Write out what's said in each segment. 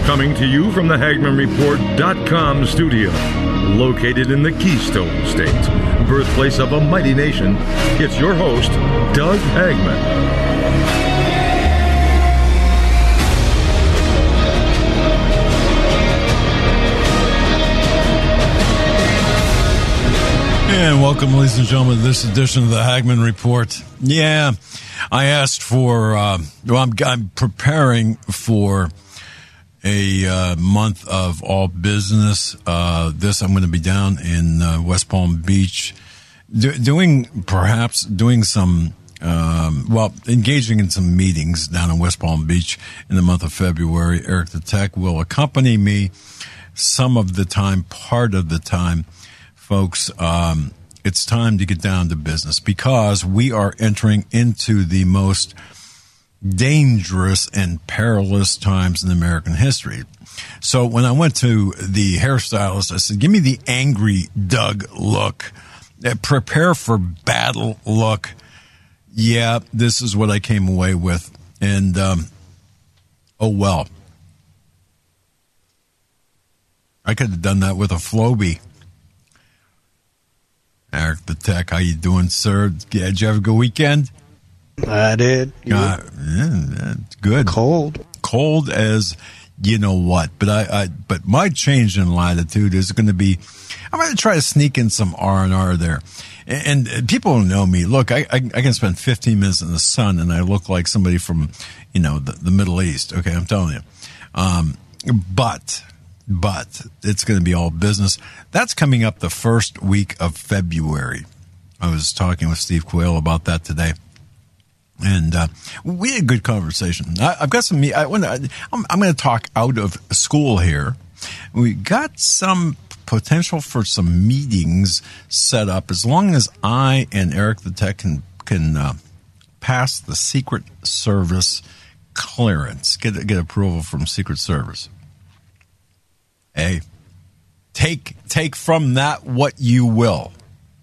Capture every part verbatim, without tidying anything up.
Coming to you from the Hagman Report dot com studio, located in the Keystone State, birthplace of a mighty nation, it's your host, Doug Hagman. And welcome, ladies and gentlemen, to this edition of the Hagman Report. Yeah, I asked for, uh, well, I'm, I'm preparing for a uh, month of all business. Uh, this, I'm going to be down in uh, West Palm Beach, do, doing, perhaps doing some, um, well, engaging in some meetings down in West Palm Beach in the month of February. Eric the Tech will accompany me some of the time, part of the time. Folks, um, it's time to get down to business because we are entering into the most dangerous and perilous times in American history. So when I went to the hairstylist, I said, give me the angry Doug look. Prepare for battle look. Yeah, this is what I came away with. And, um, oh, well. I could have done that with a Flowbee. Eric the Tech, how you doing, sir? Did you have a good weekend? I did. Uh, yeah, good. Cold. Cold as you know what. But I, I but my change in latitude is going to be, I'm going to try to sneak in some R and R there. And, and people who know me, look, I, I, I can spend fifteen minutes in the sun and I look like somebody from, you know, the, the Middle East. Okay, I'm telling you. Um, but... But it's going to be all business. That's coming up the first week of February. I was talking with Steve Quayle about that today. And uh, we had a good conversation. I, I've got some, I, when I, I'm, I'm going to talk out of school here. We got some potential for some meetings set up as long as I and Eric the Tech can, can uh, pass the Secret Service clearance, get, get approval from Secret Service. Hey, take take from that what you will.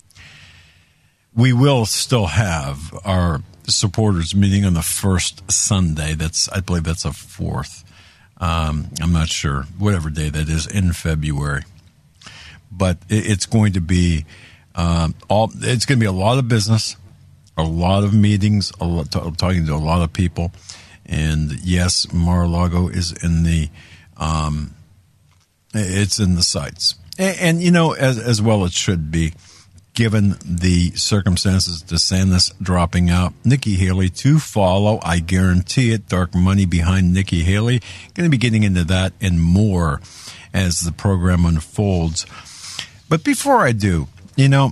We will still have our supporters meeting on the first Sunday. That's I believe that's a fourth. Um, I'm not sure whatever day that is in February, but it, it's going to be um, all. It's going to be a lot of business, a lot of meetings, a lot, t- talking to a lot of people, and yes, Mar-a-Lago is in the. Um, It's in the sights. And, and, you know, as as well it should be, given the circumstances, DeSantis dropping out, Nikki Haley to follow, I guarantee it, dark money behind Nikki Haley. Going to be getting into that and more as the program unfolds. But before I do, you know,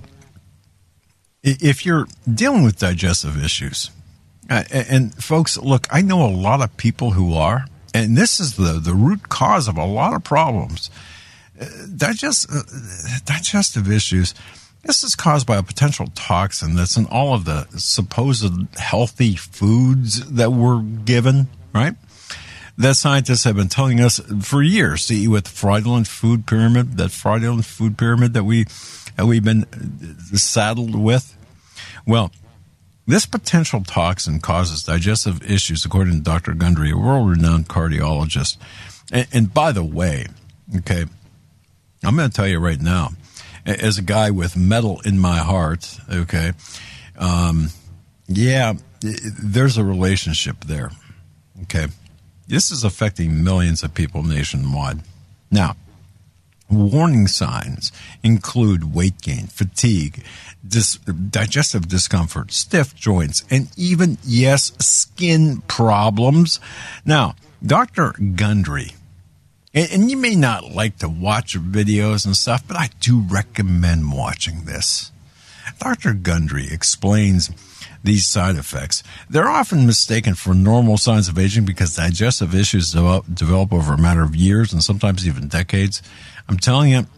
if you're dealing with digestive issues, uh, and folks, look, I know a lot of people who are, and this is the, the root cause of a lot of problems. Uh, digest, uh, digestive issues, this is caused by a potential toxin that's in all of the supposed healthy foods that we're given, right? That scientists have been telling us for years to eat with fraudulent food pyramid, that fraudulent food pyramid that, we, that we've been saddled with. Well, this potential toxin causes digestive issues, according to Doctor Gundry, a world-renowned cardiologist. And, and by the way, okay, I'm going to tell you right now, as a guy with metal in my heart, okay, um, yeah, there's a relationship there, okay? This is affecting millions of people nationwide. Now, warning signs include weight gain, fatigue, dis- digestive discomfort, stiff joints, and even, yes, skin problems. Now, Doctor Gundry, and, and you may not like to watch videos and stuff, but I do recommend watching this. Doctor Gundry explains these side effects. They're often mistaken for normal signs of aging because digestive issues develop, develop over a matter of years and sometimes even decades. I'm telling you,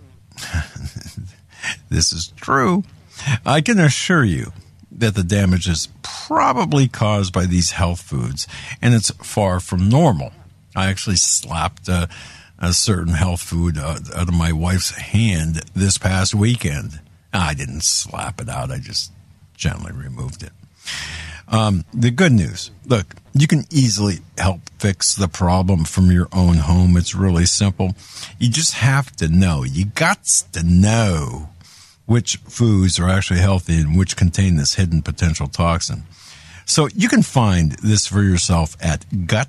this is true. I can assure you that the damage is probably caused by these health foods, and it's far from normal. I actually slapped a, a certain health food out, out of my wife's hand this past weekend. I didn't slap it out. I just gently removed it. Um, the good news, look, you can easily help fix the problem from your own home. It's really simple. You just have to know. You got to know which foods are actually healthy and which contain this hidden potential toxin. So you can find this for yourself at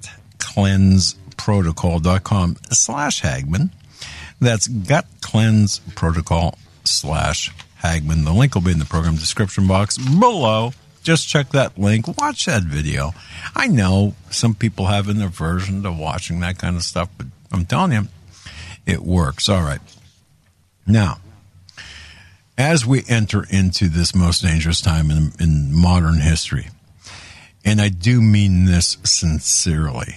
gutcleanseprotocol.com slash Hagman. That's gutcleanseprotocol slash Hagman. The link will be in the program description box below. Just check that link. Watch that video. I know some people have an aversion to watching that kind of stuff, but I'm telling you, it works. All right. Now, as we enter into this most dangerous time in, in modern history, and I do mean this sincerely,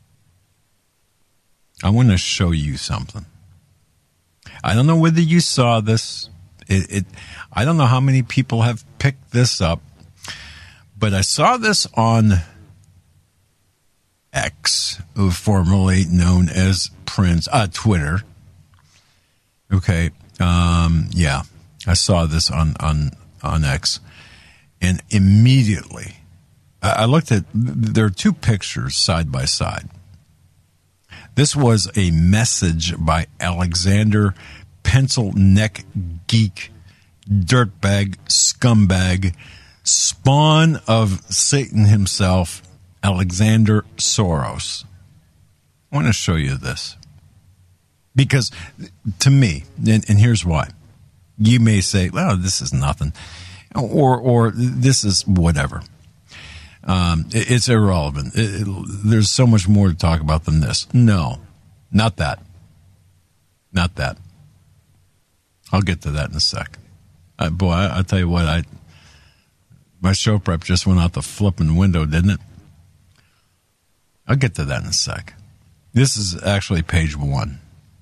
I want to show you something. I don't know whether you saw this. It, it, I don't know how many people have picked this up, but I saw this on X, formerly known as Prince, uh, Twitter. Okay, um, yeah, I saw this on, on, on X, and immediately I, I looked at, there are two pictures side by side. This was a message by Alexander Pencil Neck Geek, dirtbag, scumbag, spawn of Satan himself, Alexander Soros. I want to show you this. Because to me, and, and here's why. You may say, well, this is nothing. Or or this is whatever. Um, it, it's irrelevant. It, it, there's so much more to talk about than this. No, not that. Not that. I'll get to that in a sec. Uh, boy, I, I'll tell you what, I my show prep just went out the flipping window, didn't it? I'll get to that in a sec. This is actually page one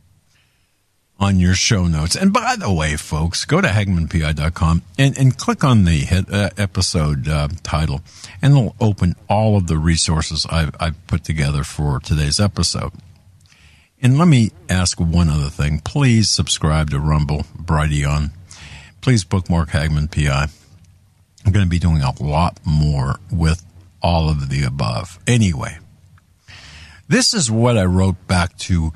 on your show notes. And by the way, folks, go to Hagman P I dot com and, and click on the head, uh, episode uh, title, and it'll open all of the resources I've, I've put together for today's episode. And let me ask one other thing. Please subscribe to Rumble, Brighteon. Please bookmark Hagman P I. I'm going to be doing a lot more with all of the above. Anyway, this is what I wrote back to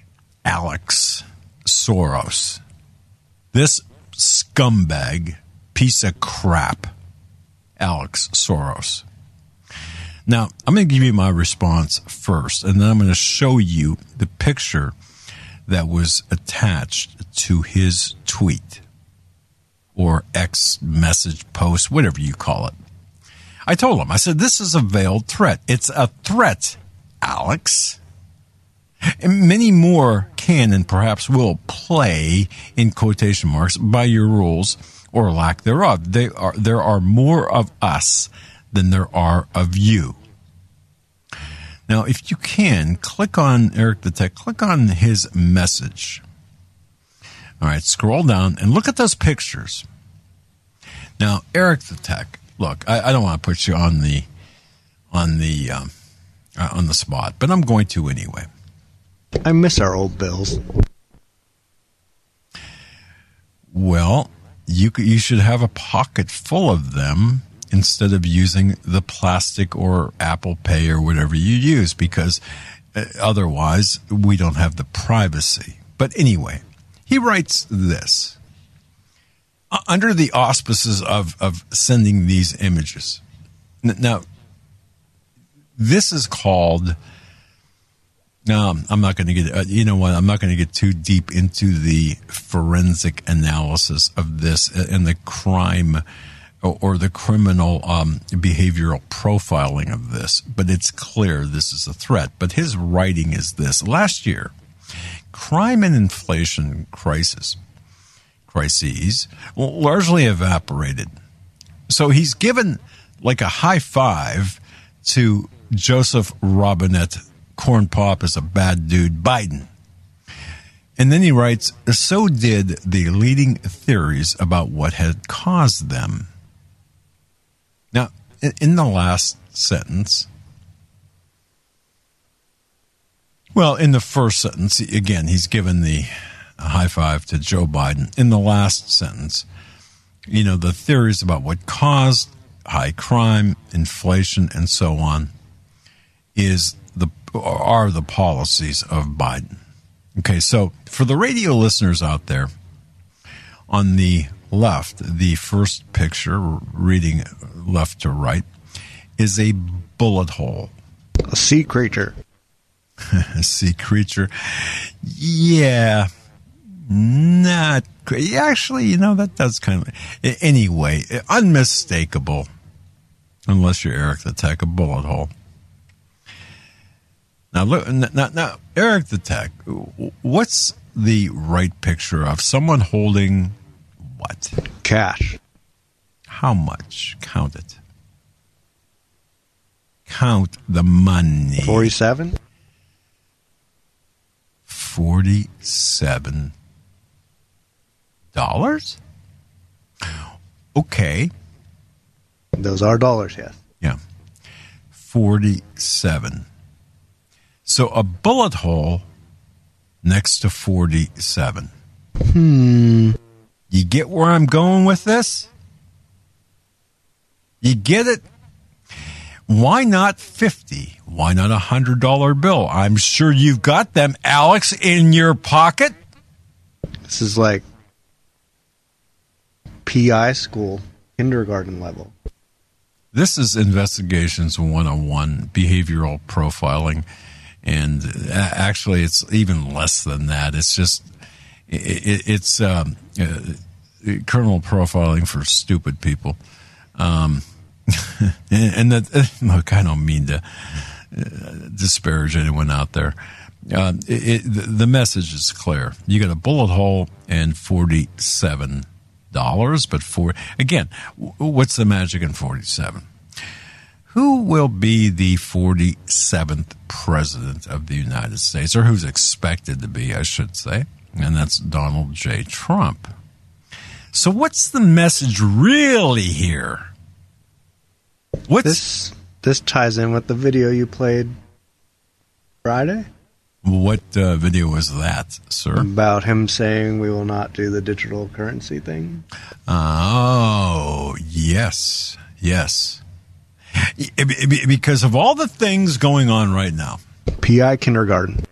Alex Soros. This scumbag, piece of crap, Alex Soros. Now, I'm going to give you my response first, and then I'm going to show you the picture that was attached to his tweet or X message post, whatever you call it. I told him, I said, this is a veiled threat. It's a threat, Alex. And many more can and perhaps will play, in quotation marks, by your rules or lack thereof. They are, there are more of us than there are of you. Now, if you can, click on Eric the Tech, click on his message. All right, scroll down and look at those pictures. Now, Eric the Tech, look, I, I don't want to put you on the on the um, uh, on the spot, but I'm going to anyway. I miss our old bills. Well, you you should have a pocket full of them instead of using the plastic or Apple Pay or whatever you use, because otherwise we don't have the privacy. But anyway, he writes this. Under the auspices of, of sending these images. Now, this is called... No, I'm not going to get, uh, you know what, I'm not going to get too deep into the forensic analysis of this and the crime or, or the criminal um, behavioral profiling of this, but it's clear this is a threat. But his writing is this. Last year, crime and inflation crisis, crises largely evaporated. So he's given like a high five to Joseph Robinette, Corn Pop is a bad dude, Biden. And then he writes, so did the leading theories about what had caused them. Now, in the last sentence, well, in the first sentence, again, he's given the high five to Joe Biden. In the last sentence, you know, the theories about what caused high crime, inflation, and so on is the are the policies of Biden. Okay, so for the radio listeners out there, on the left, the first picture, reading left to right, is a bullet hole. A sea creature. A sea creature. Yeah. Not actually, you know, that does kind of anyway, unmistakable. Unless you're Eric the Tech, a bullet hole. Now look, now, now Eric the Tech, what's the right picture of someone holding what? Cash. How much? Count it. Count the money. Forty-seven. Forty-seven. Dollars? Okay. Those are dollars, yes. Yeah. forty-seven. So a bullet hole next to forty-seven. Hmm. You get where I'm going with this? You get it? Why not fifty? Why not a one hundred dollar bill? I'm sure you've got them, Alex, in your pocket. This is like P I school, kindergarten level. This is Investigations one oh one, behavioral profiling. And actually, it's even less than that. It's just, it, it's um, uh, criminal profiling for stupid people. Um, and that, look, I don't mean to disparage anyone out there. Uh, it, it, the message is clear. You got a bullet hole and forty-seven dollars, but for again, what's the magic in forty-seven? Who will be the forty-seventh president of the United States, or who's expected to be, I should say, and that's Donald J. Trump. So what's the message really here? What's this? This ties in with the video you played Friday. What uh, video was that, sir? About him saying we will not do the digital currency thing. Oh, yes, yes. Because of all the things going on right now. P I kindergarten.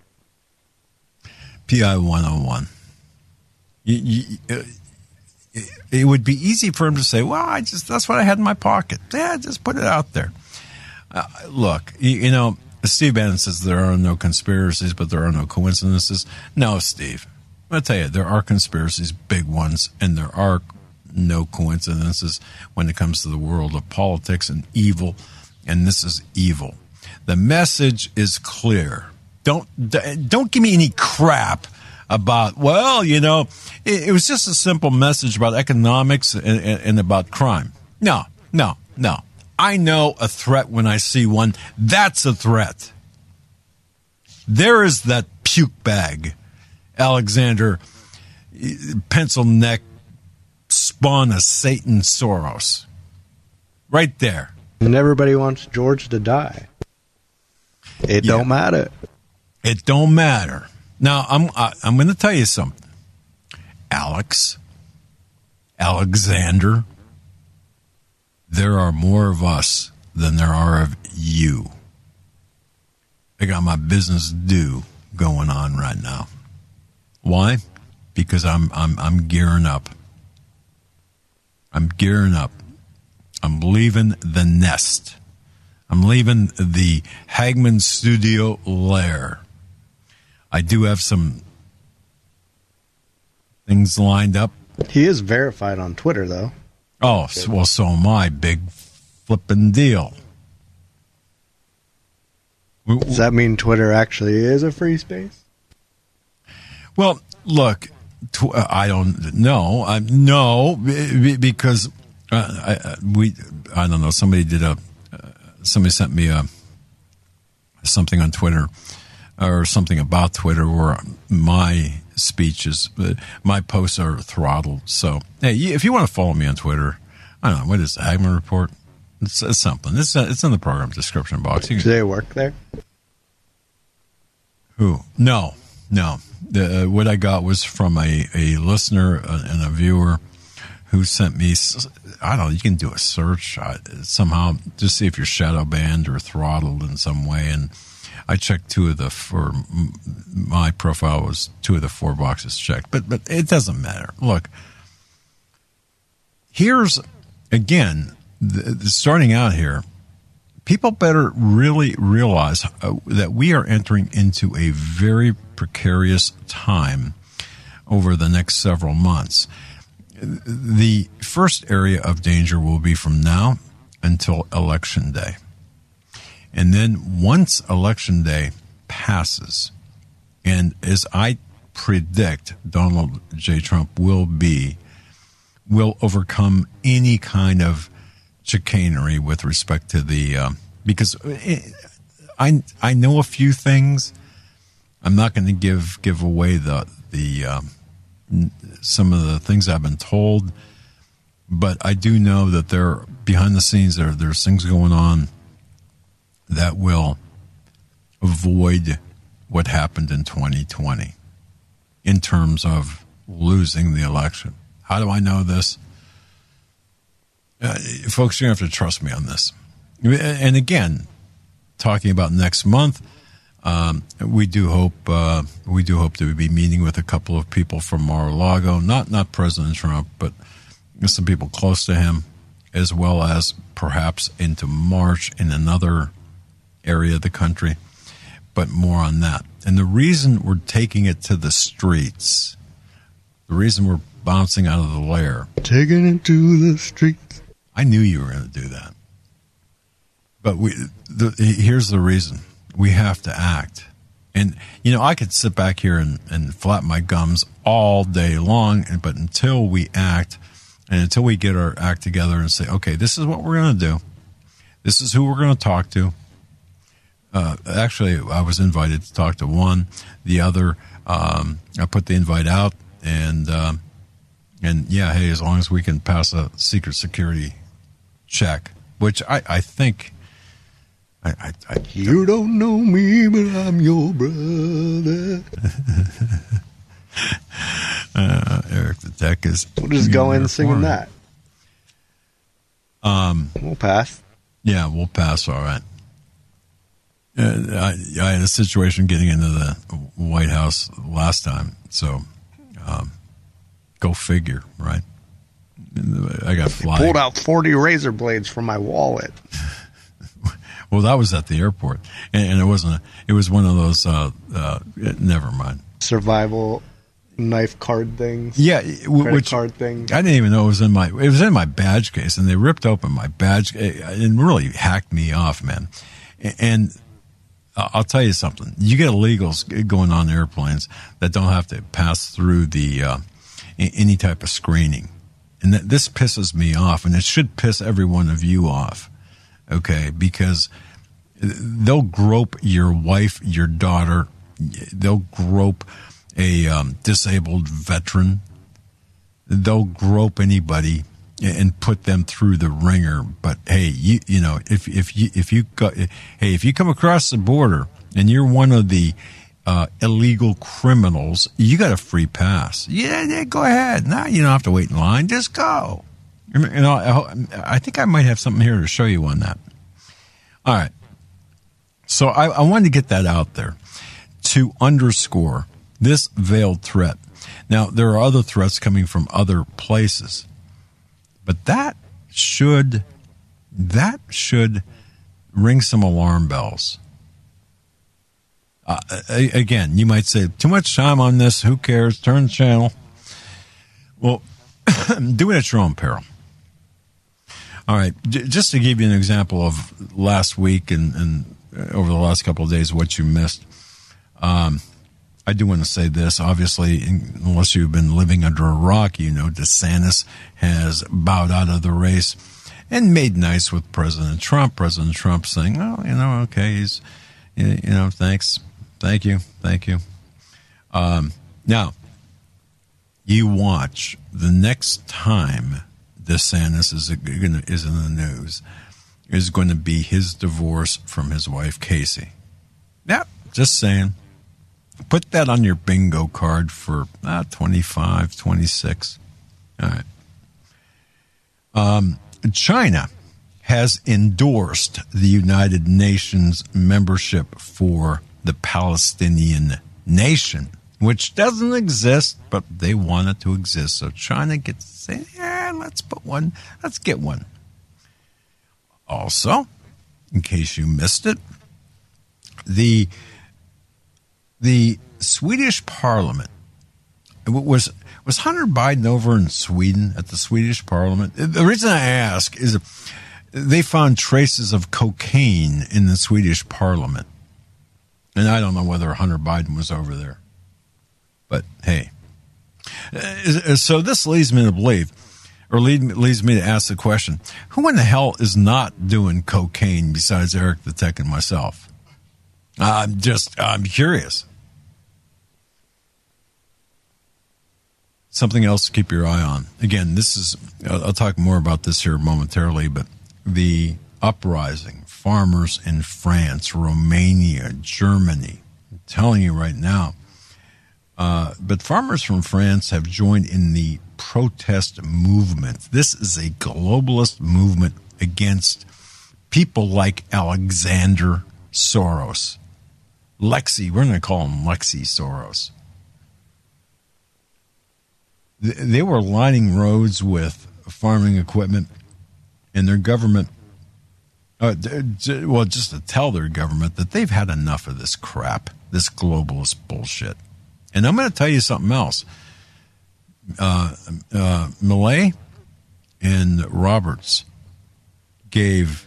P I one oh one. You, you, it would be easy for him to say, well, I just that's what I had in my pocket. Yeah, just put it out there. Uh, look, you, you know, Steve Bannon says there are no conspiracies, but there are no coincidences. No, Steve. I'll tell you, there are conspiracies, big ones, and there are no coincidences when it comes to the world of politics and evil, and this is evil. The message is clear. Don't don't give me any crap about, well, you know, it, it was just a simple message about economics and, and, and about crime. No, no, no. I know a threat when I see one. That's a threat. There is that puke bag, Alexander, pencil neck, spawn of Satan Soros. Right there. And everybody wants George to die. It Yeah. don't matter. It don't matter. Now, I'm I, I'm going to tell you something. Alex, Alexander, there are more of us than there are of you. I got my business due going on right now. Why? Because I'm I'm I'm gearing up. I'm gearing up. I'm leaving the nest. I'm leaving the Hagman Studio lair. I do have some things lined up. He is verified on Twitter, though. Oh, so, well, so am I. Big flippin' deal. Does that mean Twitter actually is a free space? Well, look, tw- I don't know. I, no, b- because uh, I, we, I don't know. Somebody did a, uh, somebody sent me a something on Twitter or something about Twitter where my speeches, uh, my posts are throttled. So, hey, if you want to follow me on Twitter, I don't know, what is the Hagman Report? It's, it's something. It's, it's in the program description box. You Do can, they work there? who? No, no. The, uh, what I got was from a, a listener uh, and a viewer who sent me, I don't know, you can do a search uh, somehow, just see if you're shadow banned or throttled in some way. And I checked two of the, for my profile was two of the four boxes checked, but, but it doesn't matter. Look, here's, again, the, the starting out here, people better really realize uh, that we are entering into a very precarious time over the next several months. The first area of danger will be from now until Election Day. And then once Election Day passes, and as I predict Donald J. Trump will be, will overcome any kind of chicanery with respect to the, uh, because I I know a few things. I'm not going to give give away the the uh, some of the things I've been told, but I do know that there behind the scenes there there's things going on that will avoid what happened in twenty twenty in terms of losing the election. How do I know this? Uh, folks, you're going to have to trust me on this. And again, talking about next month, um, we do hope uh, we do hope to be meeting with a couple of people from Mar-a-Lago, not not President Trump, but some people close to him, as well as perhaps into March in another area of the country. But more on that. And the reason we're taking it to the streets, the reason we're bouncing out of the lair, taking it to the streets. I knew you were going to do that. But we, the, here's the reason. We have to act. And, you know, I could sit back here and, and flap my gums all day long, but until we act and until we get our act together and say, okay, this is what we're going to do. This is who we're going to talk to. Uh, actually, I was invited to talk to one. The other, um, I put the invite out, and, uh, and yeah, hey, as long as we can pass a secret security check, which I, I think... I, I, I, you don't know me, but I'm your brother. uh, Eric the Tech is... We'll just go in singing that. Um, we'll pass. Yeah, we'll pass, all right. Uh, I, I had a situation getting into the White House last time, so um, go figure, right? I got flying. Pulled out forty razor blades from my wallet. Well, that was at the airport, and, and it wasn't. A, it was one of those. Uh, uh, never mind. Survival knife card things. Yeah, credit which card things. I didn't even know it was in my. It was in my badge case, and they ripped open my badge and really hacked me off, man. And I'll tell you something. You get illegals going on airplanes that don't have to pass through the uh, any type of screening, and that, this pisses me off, and it should piss every one of you off. Okay, because they'll grope your wife, your daughter, they'll grope a um, disabled veteran, they'll grope anybody and put them through the ringer. But hey, you you know if if you if you go, hey if you come across the border and you're one of the uh, illegal criminals, you got a free pass. Yeah, yeah, go ahead. Now you don't have to wait in line. Just go. You know, I think I might have something here to show you on that. All right. So I, I wanted to get that out there to underscore this veiled threat. Now, there are other threats coming from other places, but that should, that should ring some alarm bells. Uh, again, you might say, too much time on this. Who cares? Turn the channel. Well, do it at your own peril. All right, J- just to give you an example of last week and, and over the last couple of days, what you missed, um, I do want to say this. Obviously, unless you've been living under a rock, you know DeSantis has bowed out of the race and made nice with President Trump. President Trump saying, oh, you know, okay, he's, you know, thanks, thank you, thank you. Um, now, you watch the next time DeSantis is is in the news, is going to be his divorce from his wife, Casey. Yep, just saying. Put that on your bingo card for uh, twenty-five, twenty-six. All right. Um, China has endorsed the United Nations membership for the Palestinian nation, which doesn't exist, but they want it to exist. So China gets to say, yeah, let's put one, let's get one. Also, in case you missed it, the the Swedish Parliament was was Hunter Biden over in Sweden at the Swedish Parliament. The reason I ask is they found traces of cocaine in the Swedish Parliament, and I don't know whether Hunter Biden was over there. But hey, so this leads me to believe, or lead, leads me to ask the question: who in the hell is not doing cocaine besides Eric the Tech and myself? I'm just, I'm curious. Something else to keep your eye on. Again, this is, I'll talk more about this here momentarily, but the uprising, farmers in France, Romania, Germany, I'm telling you right now. Uh, but farmers from France have joined in the protest movement. This is a globalist movement against people like Alexander Soros. Lexi, we're going to call him Lexi Soros. They were lining roads with farming equipment, and their government, uh, well, just to tell their government that they've had enough of this crap, this globalist bullshit. And I'm going to tell you something else. Uh, uh, Millet and Roberts gave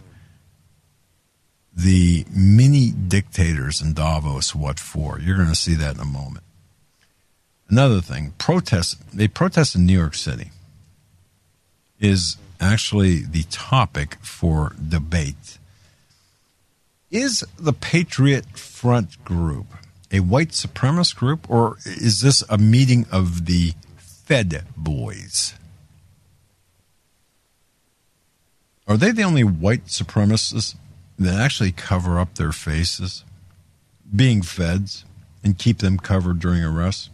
the mini dictators in Davos what for. You're going to see that in a moment. Another thing, protest, a protest in New York City is actually the topic for debate. Is the Patriot Front group a white supremacist group, or is this a meeting of the Fed boys? Are they the only white supremacists that actually cover up their faces, being feds, and keep them covered during arrests?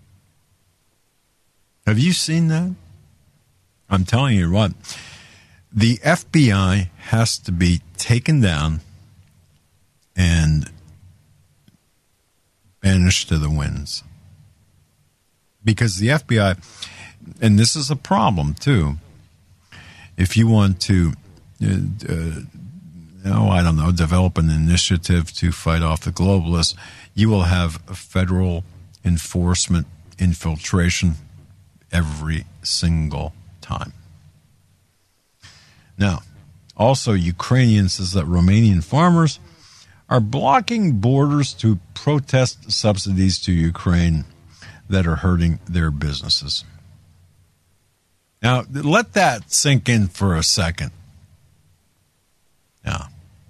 Have you seen that? I'm telling you what, the F B I has to be taken down and banished to the winds. Because the F B I, and this is a problem too, if you want to, uh, uh, oh, I don't know, develop an initiative to fight off the globalists, you will have federal enforcement infiltration every single time. Now, also Ukrainian says that Romanian farmers are blocking borders to protest subsidies to Ukraine that are hurting their businesses. Now, let that sink in for a second. Now,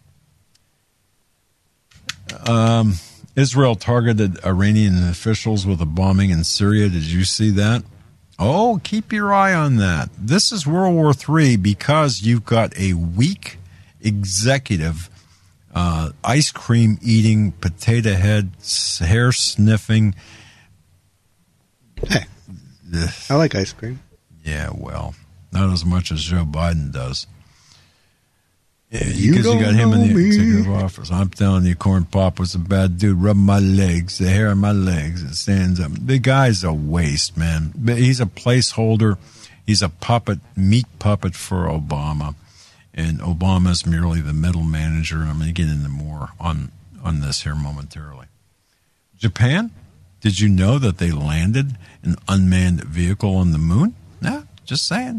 um, Israel targeted Iranian officials with a bombing in Syria. Did you see that? Oh, keep your eye on that. This is World War Three because you've got a weak executive, uh, ice cream eating, potato head, hair sniffing. Hey, I like ice cream. Yeah, well, not as much as Joe Biden does. You because don't you got him in the know me. executive office. I'm telling you, Corn Pop was a bad dude. Rub my legs, the hair on my legs, it stands up. The guy's a waste, man. But he's a placeholder. He's a puppet, meat puppet for Obama. And Obama's merely the middle manager. I'm going to get into more on, on this here momentarily. Japan, did you know that they landed an unmanned vehicle on the moon? No, just saying.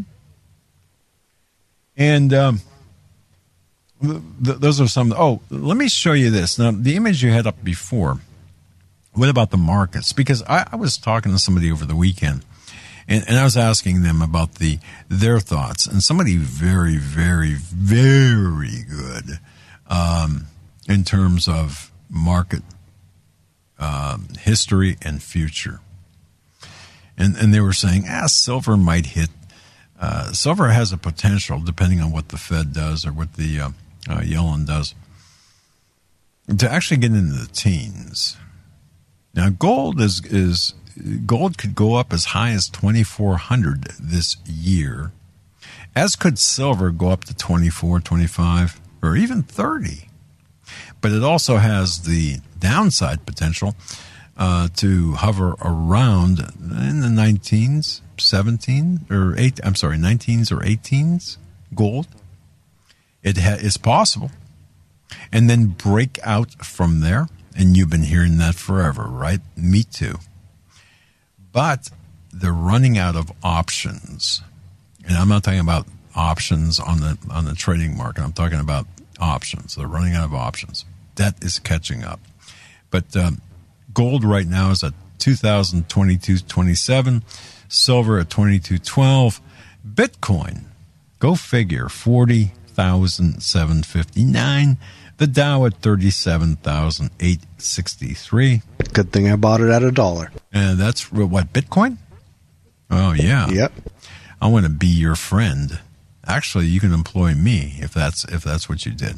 And um, th- th- those are some. Oh, let me show you this. Now, the image you had up before, what about the markets? Because I, I was talking to somebody over the weekend, and, and I was asking them about the their thoughts. And somebody very, very, very good um, in terms of market um, history and future. And and they were saying, ah, silver might hit. Uh, silver has a potential, depending on what the Fed does or what the uh, uh, Yellen does, to actually get into the teens. Now, gold is is gold could go up as high as twenty-four hundred this year, as could silver go up to twenty-four, twenty-five, or even thirty. But it also has the downside potential uh, to hover around in the nineteens, seventeen, or eight. I'm sorry, nineteens or eighteens gold. It ha- is possible, and then break out from there. And you've been hearing that forever, right? Me too. But they're running out of options, and I'm not talking about options on the on the trading market. I'm talking about options. They're running out of options. That is catching up. But um, gold right now is at two thousand twenty-two twenty-seven, silver at twenty-two twelve, Bitcoin, go figure, forty thousand seven hundred fifty-nine, the Dow at thirty-seven thousand eight hundred sixty-three. Good thing I bought it at a dollar. And that's what, Bitcoin? Oh, yeah. Yep. I want to be your friend. Actually, you can employ me if that's if that's what you did.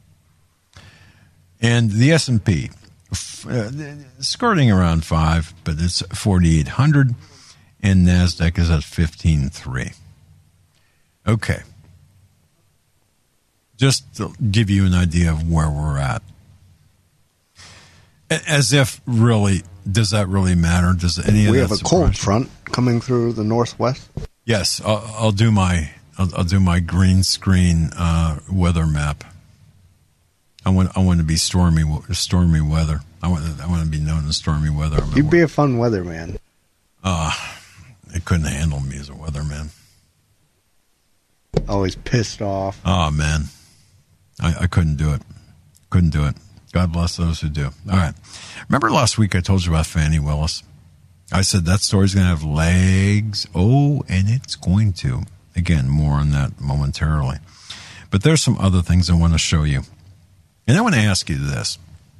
And the S and P, uh, skirting around five, but it's forty-eight hundred, and NASDAQ is at fifteen three. Okay. Just to give you an idea of where we're at. As if, really, does that really matter? Does any of we that have a surprise cold you? front coming through the northwest? Yes, I'll, I'll do my I'll, I'll do my green screen uh, weather map. I want I want to be stormy stormy weather. I want I want to be known as stormy weather. You'd be a fun weatherman. Uh, it couldn't handle me as a weatherman. Always pissed off. Oh man, I, I couldn't do it. Couldn't do it. God bless those who do. All right. Remember last week I told you about Fannie Willis? I said that story's going to have legs. Oh, and it's going to. Again, more on that momentarily. But there's some other things I want to show you. And I want to ask you this.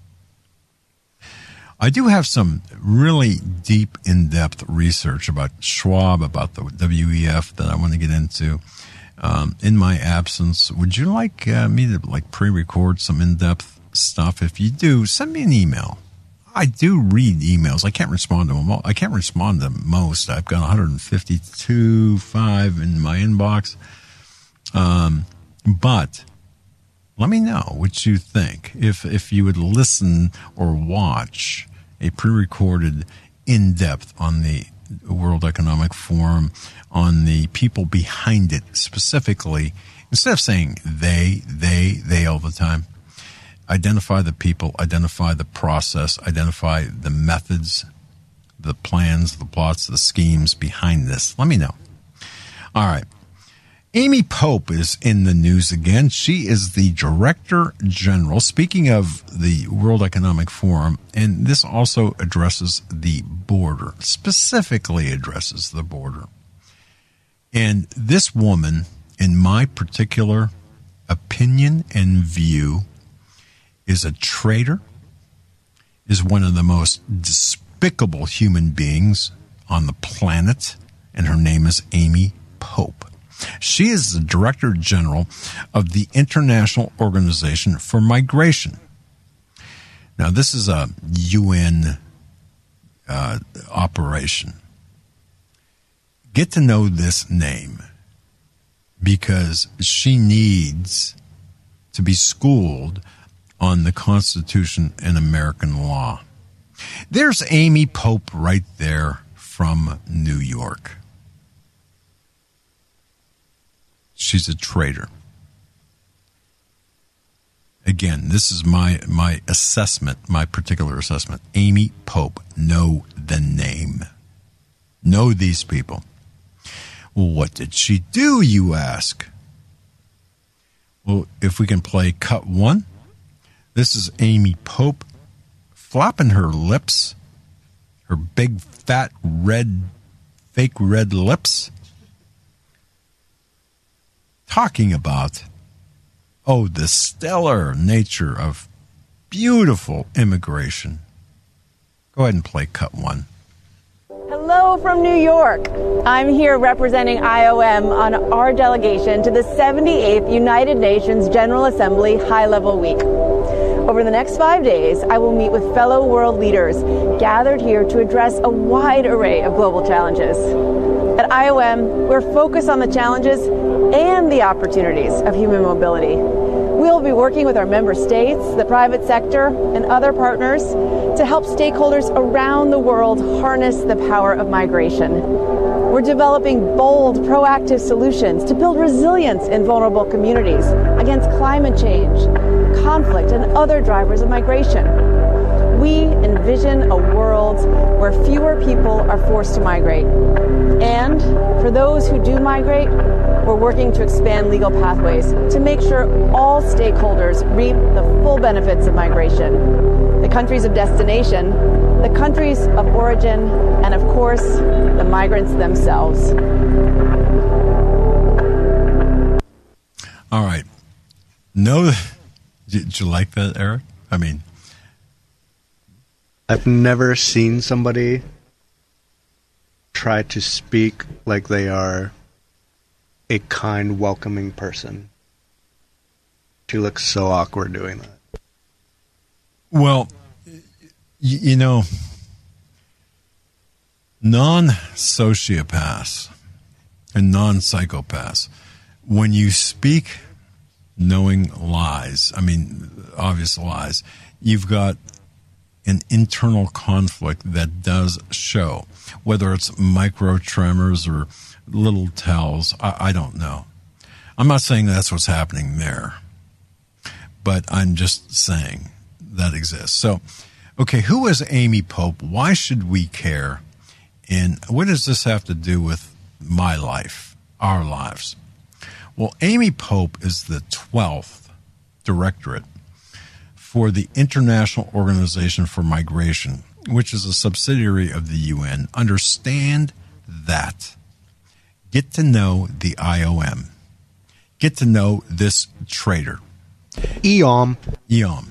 I do have some really deep, in-depth research about Schwab, about the W E F that I want to get into. Um, in my absence, would you like uh, me to like pre-record some in-depth stuff? If you do, send me an email. I do read emails. I can't respond to them all. I can't respond to most. I've got one hundred fifty-two, five in my inbox. Um, but let me know what you think. If if you would listen or watch a pre-recorded in-depth on the World Economic Forum, on the people behind it specifically, instead of saying they, they, they all the time, identify the people, identify the process, identify the methods, the plans, the plots, the schemes behind this. Let me know. All right. Amy Pope is in the news again. She is the Director General, speaking of the World Economic Forum, and this also addresses the border, specifically addresses the border. And this woman, in my particular opinion and view, is a traitor, is one of the most despicable human beings on the planet, and her name is Amy Pope. She is the Director General of the International Organization for Migration. Now, this is a U N uh, operation. Get to know this name because she needs to be schooled on the Constitution and American law. There's Amy Pope right there from New York. She's a traitor. Again, this is my my assessment, my particular assessment. Amy Pope, know the name. Know these people. Well, what did she do, you ask? Well, if we can play cut one, this is Amy Pope flapping her lips, her big, fat, red, fake red lips, talking about, oh, the stellar nature of beautiful immigration. Go ahead and play cut one. Hello. Hello from New York. I'm here representing I O M on our delegation to the seventy-eighth United Nations General Assembly High-Level Week. Over the next five days, I will meet with fellow world leaders gathered here to address a wide array of global challenges. At I O M, we're focused on the challenges and the opportunities of human mobility. We'll be working with our member states, the private sector, and other partners to help stakeholders around the world harness the power of migration. We're developing bold, proactive solutions to build resilience in vulnerable communities against climate change, conflict, and other drivers of migration. We envision a world where fewer people are forced to migrate. And for those who do migrate, we're working to expand legal pathways to make sure all stakeholders reap the full benefits of migration. The countries of destination, the countries of origin, and of course, the migrants themselves. All right. No, did you like that, Eric? I mean, I've never seen somebody try to speak like they are a kind, welcoming person. She looks so awkward doing that. Well, y- you know, non-sociopaths and non-psychopaths, when you speak knowing lies, I mean, obvious lies, you've got an internal conflict that does show, whether it's micro tremors or little tells, I, I don't know. I'm not saying that's what's happening there, but I'm just saying that exists. So, okay, who is Amy Pope? Why should we care? And what does this have to do with my life, our lives? Well, Amy Pope is the twelfth directorate for the International Organization for Migration, which is a subsidiary of the U N. Understand that. Get to know the I O M. Get to know this traitor. E O M. E O M.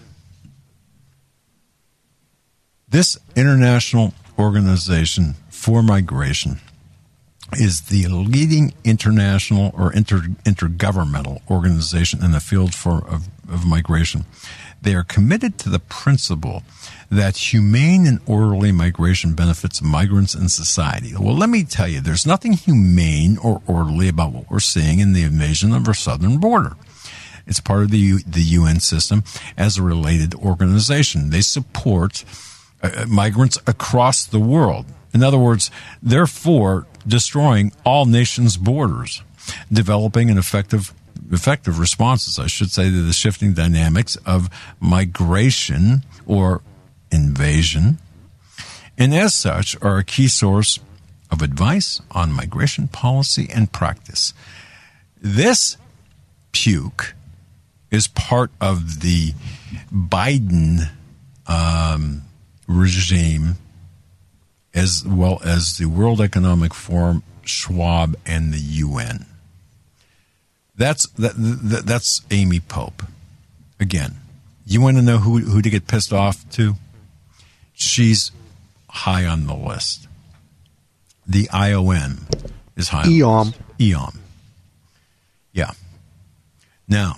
This International Organization for Migration is the leading international or inter, intergovernmental organization in the field for, of, of migration. They are committed to the principle that humane and orderly migration benefits migrants and society. Well, let me tell you, there's nothing humane or orderly about what we're seeing in the invasion of our southern border. It's part of the U, the U N system as a related organization. They support uh, migrants across the world. In other words, they're for destroying all nations' borders, developing an effective effective responses, I should say, to the shifting dynamics of migration or invasion, and as such are a key source of advice on migration policy and practice. This puke is part of the Biden um, regime, as well as the World Economic Forum, Schwab, and the U N. That's that, that. That's Amy Pope. Again, you want to know who who to get pissed off to? She's high on the list. The I O M is high. E O M. E O M. Yeah. Now,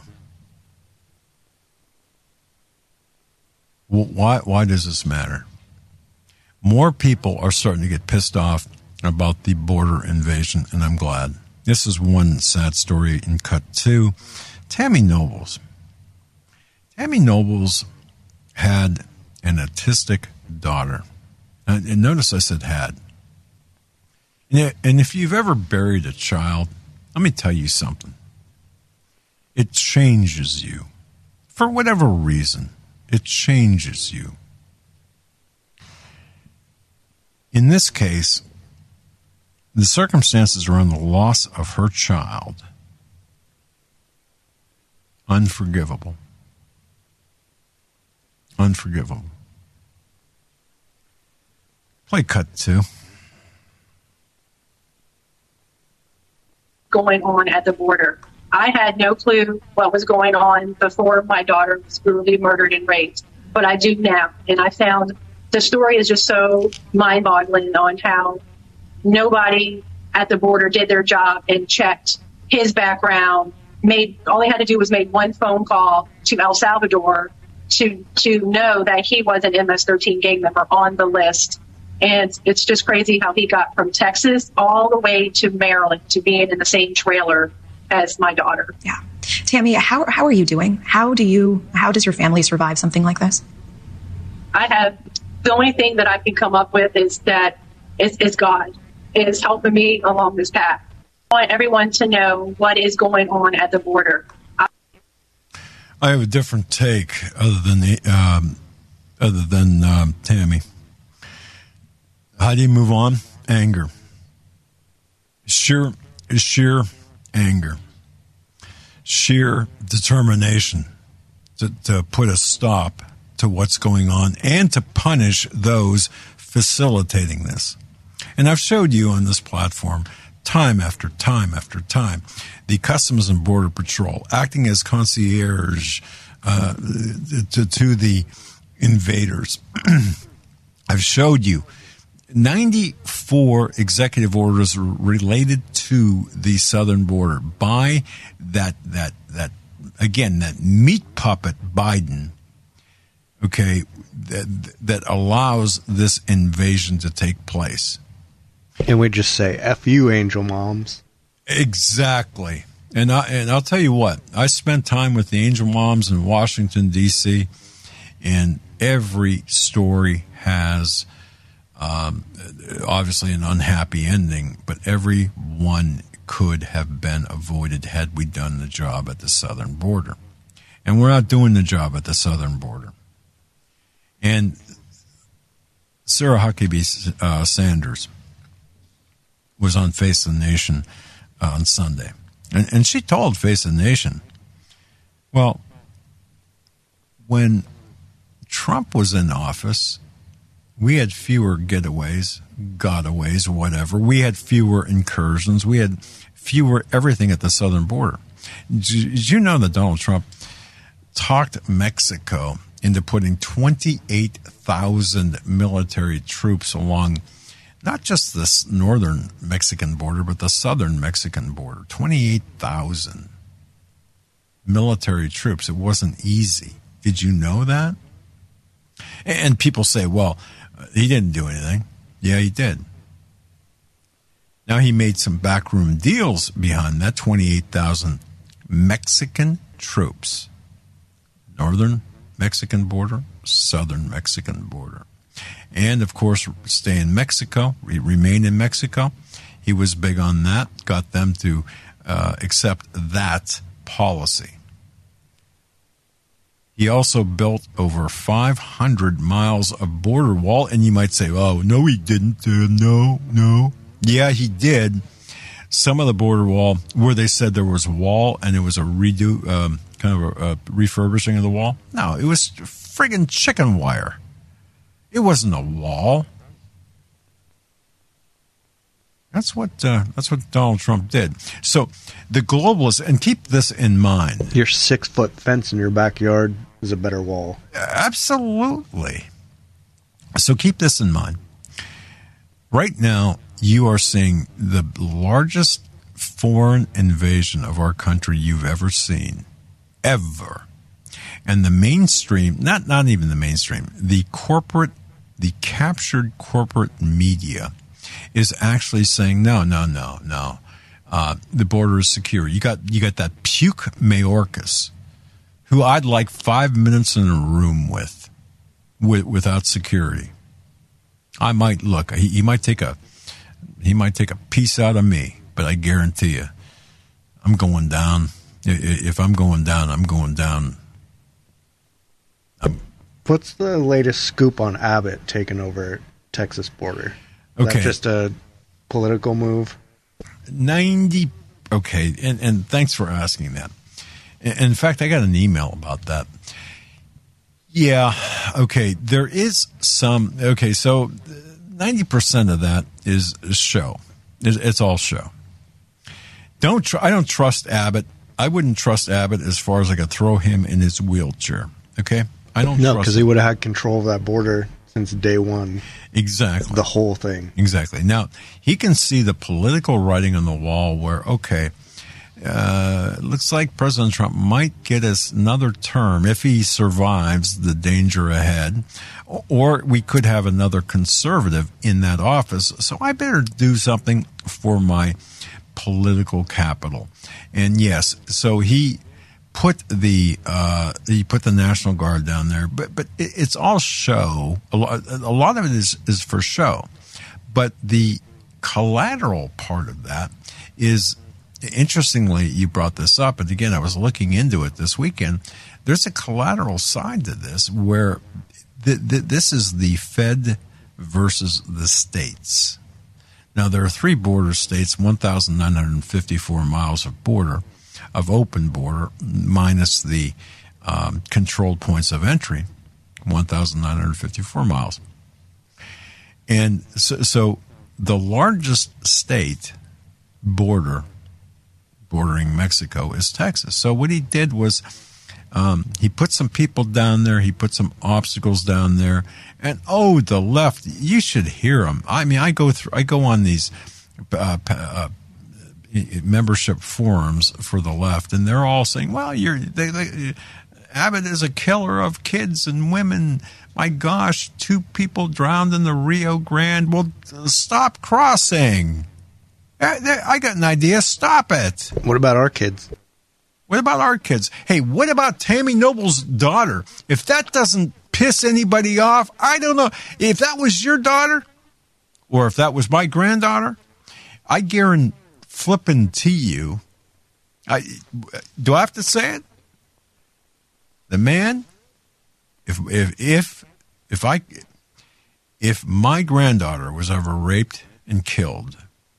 why why does this matter? More people are starting to get pissed off about the border invasion, and I'm glad. This is one sad story in cut two. Tammy Nobles. Tammy Nobles had an autistic daughter. And, and notice I said had. And if you've ever buried a child, let me tell you something. It changes you. For whatever reason, it changes you. In this case, the circumstances around the loss of her child, unforgivable. Unforgivable. Play cut two. Going on at the border. I had no clue what was going on before my daughter was brutally murdered and raped, but I do now. And I found the story is just so mind-boggling on how nobody at the border did their job and checked his background. Made all they had to do was make one phone call to El Salvador to to know that he was an M S thirteen gang member on the list. And it's just crazy how he got from Texas all the way to Maryland to being in the same trailer as my daughter. Yeah. Tammy, how how are you doing? How do you how does your family survive something like this? I have the only thing that I can come up with is that is, is God is helping me along this path. I want everyone to know what is going on at the border. I, I have a different take other than the um, other than um, Tammy. How do you move on? Anger. Sheer, sheer anger. Sheer determination to, to put a stop to what's going on and to punish those facilitating this. And I've showed you on this platform time after time after time the Customs and Border Patrol acting as concierge uh, to, to the invaders. I've showed you ninety-four executive orders related to the southern border by that, that, that, again, that meat puppet Biden, okay, that, that allows this invasion to take place. And we just say, F you, angel moms. Exactly. And, I, and I'll tell you what, I spent time with the angel moms in Washington, D C, and every story has um, obviously an unhappy ending, but every one could have been avoided had we done the job at the southern border. And we're not doing the job at the southern border. And Sarah Huckabee uh, Sanders was on Face of the Nation uh, on Sunday. And, and she told Face of the Nation, well, when Trump was in office, we had fewer getaways, gotaways, whatever. We had fewer incursions. We had fewer everything at the southern border. Did you know that Donald Trump talked Mexico into putting twenty-eight thousand military troops along not just the northern Mexican border, but the southern Mexican border? twenty-eight thousand military troops. It wasn't easy. Did you know that? And people say, well, he didn't do anything. Yeah, he did. Now, he made some backroom deals behind that twenty-eight thousand Mexican troops. Northern Mexican border, southern Mexican border. And, of course, stay in Mexico, remain in Mexico. He was big on that, got them to uh, accept that policy. He also built over five hundred miles of border wall. And you might say, oh, no, he didn't. Uh, no, no. Yeah, he did. Some of the border wall where they said there was a wall and it was a redo, um, kind of a, a refurbishing of the wall. No, it was friggin' chicken wire. It wasn't a wall. That's what uh, that's what Donald Trump did. So the globalists, and keep this in mind. Your six-foot fence in your backyard is a better wall. Absolutely. So keep this in mind. Right now, you are seeing the largest foreign invasion of our country you've ever seen. Ever. And the mainstream, not, not even the mainstream, the corporate, the captured corporate media is actually saying, no, no, no, no. Uh, the border is secure. You got you got that puke Mayorkas, who I'd like five minutes in a room with, with without security. I might look. He, he might take a he might take a piece out of me, but I guarantee you, I'm going down. If I'm going down, I'm going down. I'm, What's the latest scoop on Abbott taking over Texas border? Is okay, that just a political move? ninety Okay, and, and thanks for asking that. In fact, I got an email about that. Yeah, okay, there is some, okay, so ninety percent of that is show. It's, it's all show. Don't tr- I don't trust Abbott. I wouldn't trust Abbott as far as I could throw him in his wheelchair, okay? I don't No, trust because he would have had control of that border since day one. Exactly. The whole thing. Exactly. Now, he can see the political writing on the wall where, okay, uh, looks like President Trump might get us another term if he survives the danger ahead, or we could have another conservative in that office. So I better do something for my political capital. And yes, so he put the uh, he put the National Guard down there, but but it's all show. A lot, a lot of it is is for show, but the collateral part of that is, interestingly, you brought this up, and again, I was looking into it this weekend. There's a collateral side to this where th- th- this is the Fed versus the states. Now, there are three border states, one thousand nine hundred fifty-four miles of border, of open border, minus the um, controlled points of entry, one thousand nine hundred fifty-four miles. And so, so the largest state border, bordering Mexico, is Texas. So what he did was um, he put some people down there, he put some obstacles down there, and oh, the left, you should hear them. I mean, I go through, I go on these uh, uh, membership forums for the left, and they're all saying, well, you're they, they, Abbott is a killer of kids and women. My gosh, two people drowned in the Rio Grande. Well, stop crossing. I, I got an idea. Stop it. What about our kids? What about our kids? Hey, what about Tammy Noble's daughter? If that doesn't piss anybody off, I don't know. If that was your daughter, or if that was my granddaughter, I guarantee flipping to you. I, do I have to say it? The man, if if if if I if my granddaughter was ever raped and killed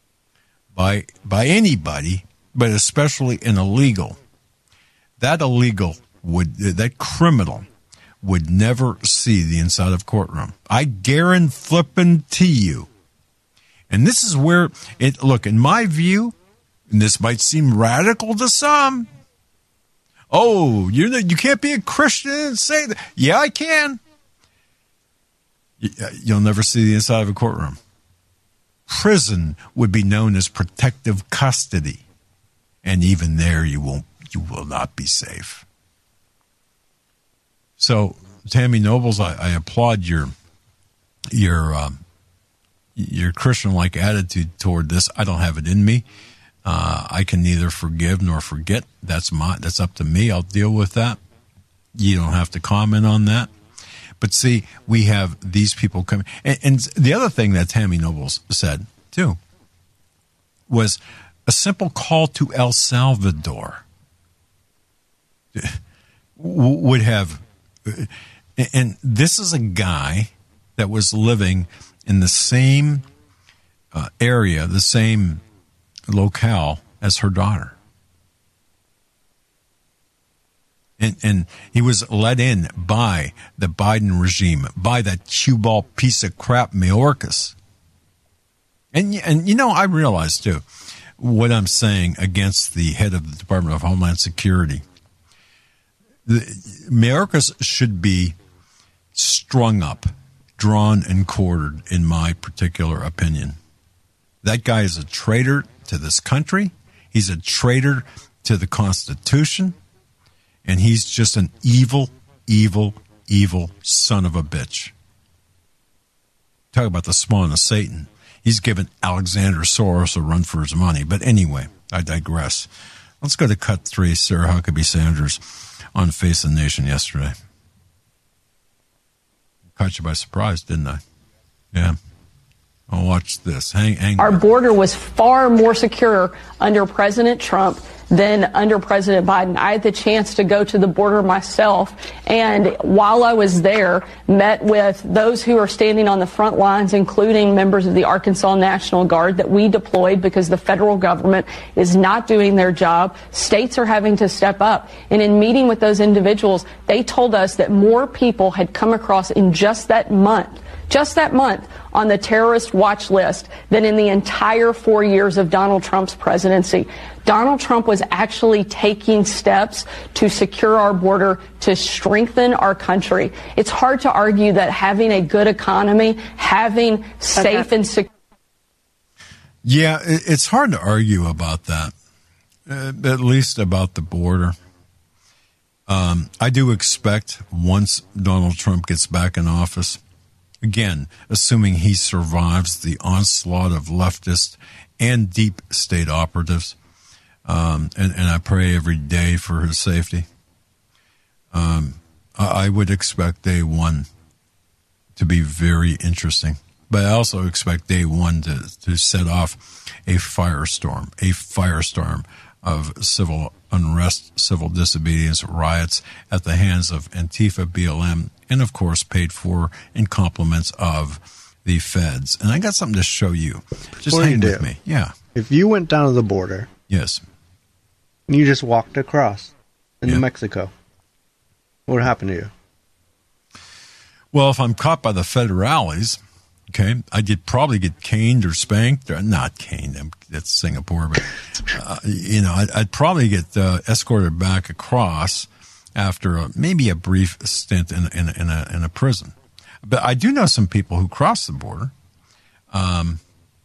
by by anybody, but especially an illegal, that illegal would that criminal would never see the inside of a courtroom. I guarantee flipping to you. And this is where it, look, in my view, and this might seem radical to some. Oh, you're the, you can't be a Christian and say that. Yeah, I can. You'll never see the inside of a courtroom. Prison would be known as protective custody. And even there, you won't, you will not be safe. So, Tammy Nobles, I, I applaud your, your, um, your Christian-like attitude toward this. I don't have it in me. Uh, I can neither forgive nor forget. That's my. That's up to me. I'll deal with that. You don't have to comment on that. But see, we have these people coming. And, and the other thing that Tammy Nobles said, too, was a simple call to El Salvador would have. And this is a guy that was living in the same uh, area, the same locale as her daughter. And, and he was let in by the Biden regime, by that cue ball piece of crap, Mayorkas. And, and you know, I realize, too, what I'm saying against the head of the Department of Homeland Security. The, Mayorkas should be strung up, drawn and quartered, in my particular opinion. That guy is a traitor to this country. He's a traitor to the Constitution. And he's just an evil, evil, evil son of a bitch. Talk about the spawn of Satan. He's given Alexander Soros a run for his money. But anyway, I digress. Let's go to cut three. Sarah Huckabee Sanders on Face the Nation yesterday. Caught you by surprise, didn't I? Yeah. I'll watch this. Hang, hang. Our border was far more secure under President Trump than under President Biden. I had the chance to go to the border myself, and while I was there, met with those who are standing on the front lines, including members of the Arkansas National Guard that we deployed because the federal government is not doing their job. States are having to step up. And in meeting with those individuals, they told us that more people had come across in just that month just that month on the terrorist watch list than in the entire four years of Donald Trump's presidency. Donald Trump was actually taking steps to secure our border, to strengthen our country. It's hard to argue that having a good economy, having safe and secure. Yeah, it's hard to argue about that, uh, at least about the border. Um, I do expect once Donald Trump gets back in office, again, assuming he survives the onslaught of leftist and deep state operatives, um, and, and I pray every day for his safety, um, I, I would expect day one to be very interesting. But I also expect day one to, to set off a firestorm, a firestorm of civil unrest, civil disobedience, riots at the hands of Antifa, B L M, and of course paid for in compliments of the feds. And I got something to show you. Just What do hang you with do? me. Yeah. If you went down to the border Yes. and you just walked across into Yeah. Mexico, what would happen to you? Well, if I'm caught by the federales, okay, I did probably get caned or spanked, or not caned. I'm, that's Singapore, but uh, you know, I'd, I'd probably get uh, escorted back across after a, maybe a brief stint in, in, in a in a prison. But I do know some people who cross the border. Um,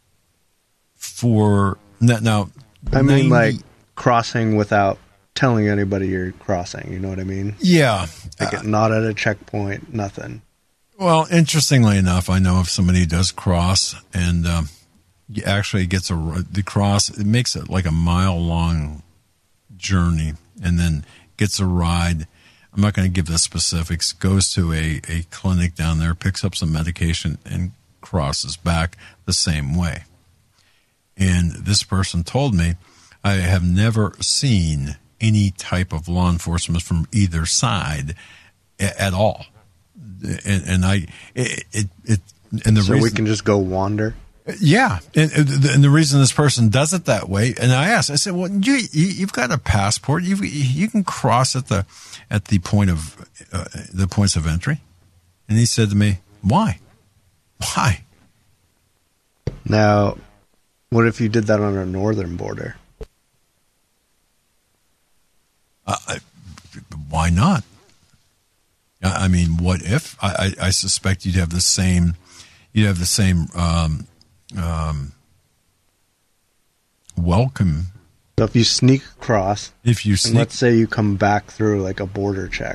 for now, I mean, ninety like crossing without telling anybody you're crossing. You know what I mean? yeah. Like Uh, not at a checkpoint, nothing. Well, interestingly enough, I know of somebody who does cross and um, actually gets a the cross. It makes it like a mile long journey, and then gets a ride. I'm not going to give the specifics. Goes to a, a clinic down there, picks up some medication, and crosses back the same way. And this person told me, I have never seen any type of law enforcement from either side a- at all. And, and I, it, it, it and the So reason, we can just go wander. yeah, and, and the reason this person does it that way, and I asked, I said, "Well, you, you've got a passport. You you can cross at the at the point of uh, the points of entry." And he said to me, "Why? Why?" Now, what if you did that on our northern border? Uh, I- why not? I I mean, what if? I, I, I suspect you'd have the same, you'd have the same um, um, welcome So if you sneak across, if you and sneak. let's say you come back through like a border check.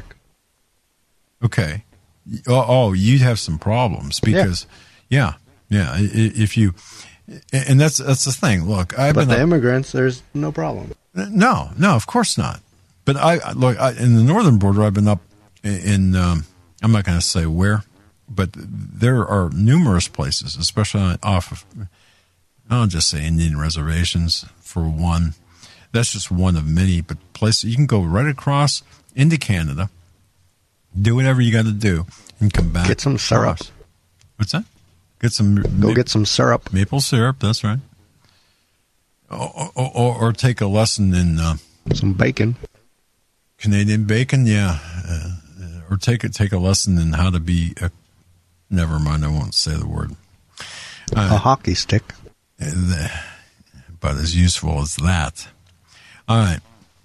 Okay. Oh, oh, you'd have some problems because, yeah, yeah. i- i- If you, and that's that's the thing. Look, I've But been the a- immigrants, there's no problem. no, no, of course not. But I I- look I, in the northern border. I've been up in. in um, I'm not going to say where, but there are numerous places, especially off of. I'll just say Indian reservations for one. That's just one of many, but places you can go right across into Canada, do whatever you got to do, and come back. Get some syrup. across. What's that? Get some. Go get some syrup. maple syrup. That's right. Or, or, or, or take a lesson in uh, Some bacon. Canadian bacon. Yeah, uh, or take a take a lesson in how to be. A, never mind. I won't say the word. a hockey stick. Uh, But as useful as that. All right.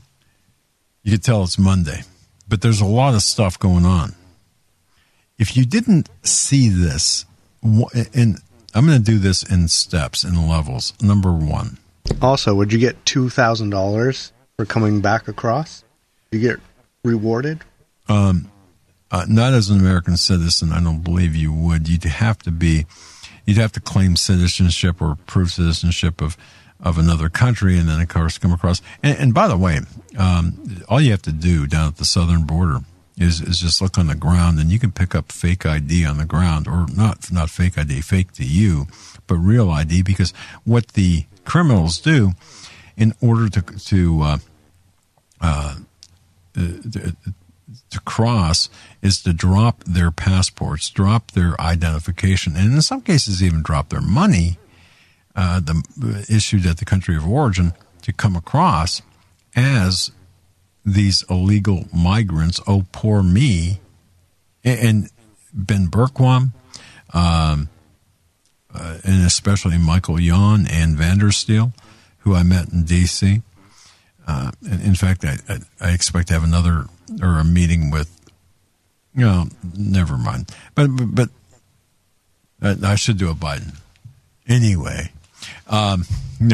You can tell it's Monday, but there's a lot of stuff going on. If you didn't see this, wh- and I'm going to do this in steps, in levels. Number one. Also, would you get two thousand dollars for coming back across? You get rewarded? Um, uh, not as an American citizen, I don't believe you would. You'd have to be, you'd have to claim citizenship or prove citizenship of, of another country, and then of course come across. And, and by the way, um, all you have to do down at the southern border is is just look on the ground, and you can pick up fake I D on the ground, or not not fake I D, fake to you, but real I D, because what the criminals do in order to to uh, uh, to, to cross is to drop their passports, drop their identification, and in some cases even drop their money, uh, the, issued at the country of origin, to come across as these illegal migrants. Oh, poor me. And Ben Bergquam, um, uh, and especially Michael Yon and Vandersteel, who I met in D C. Uh, in, in fact, I, I, I expect to have another or a meeting with. You know, never mind. But but, but I should do a Biden anyway. Um, no.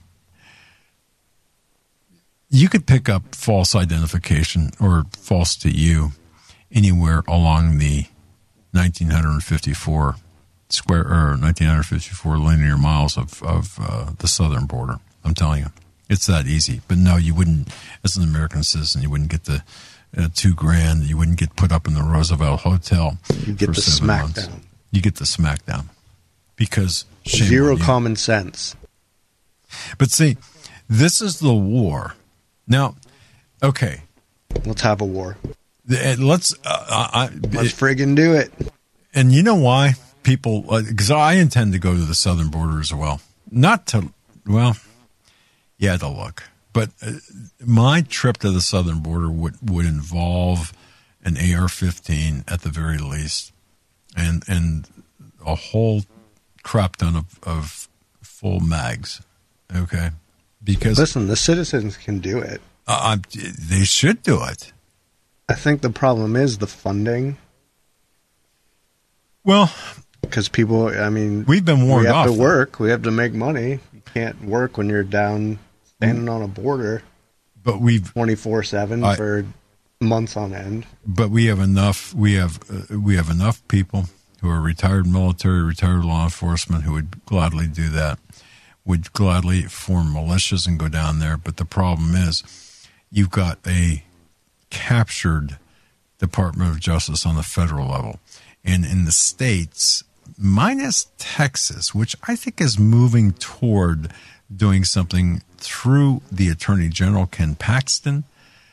You could pick up false identification or false to you anywhere along the nineteen fifty-four square or nineteen fifty-four linear miles of of uh, the southern border. I'm telling you, it's that easy. But no, you wouldn't. As an American citizen, you wouldn't get the uh, two grand. You wouldn't get put up in the Roosevelt Hotel. You get for the seven months. smackdown. You get the smackdown because shame Zero on you. common sense. But see, this is the war. Now, okay, Let's have a war. the- uh, let's. Uh, I, Let's friggin' do it. And you know why people? Because I intend to go to the southern border as well. Not to, well, yeah, to look. But uh, my trip to the southern border would, would involve an A R fifteen at the very least, and and a whole crap ton of, of full mags. Okay, because Listen, the citizens can do it. uh, I, they should do it. I think the problem is the funding. Well, Because people, I mean, we've been warned we have off. to work. We have to make money. You can't work when you're down standing on a border but we've twenty-four seven I- for months on end. but we have enough we have uh, we have enough people who are retired military, retired law enforcement who would gladly do that, would gladly form militias and go down there. But the problem is you've got a captured Department of Justice on the federal level. And in the states, minus Texas, which I think is moving toward doing something through the Attorney General, Ken Paxton.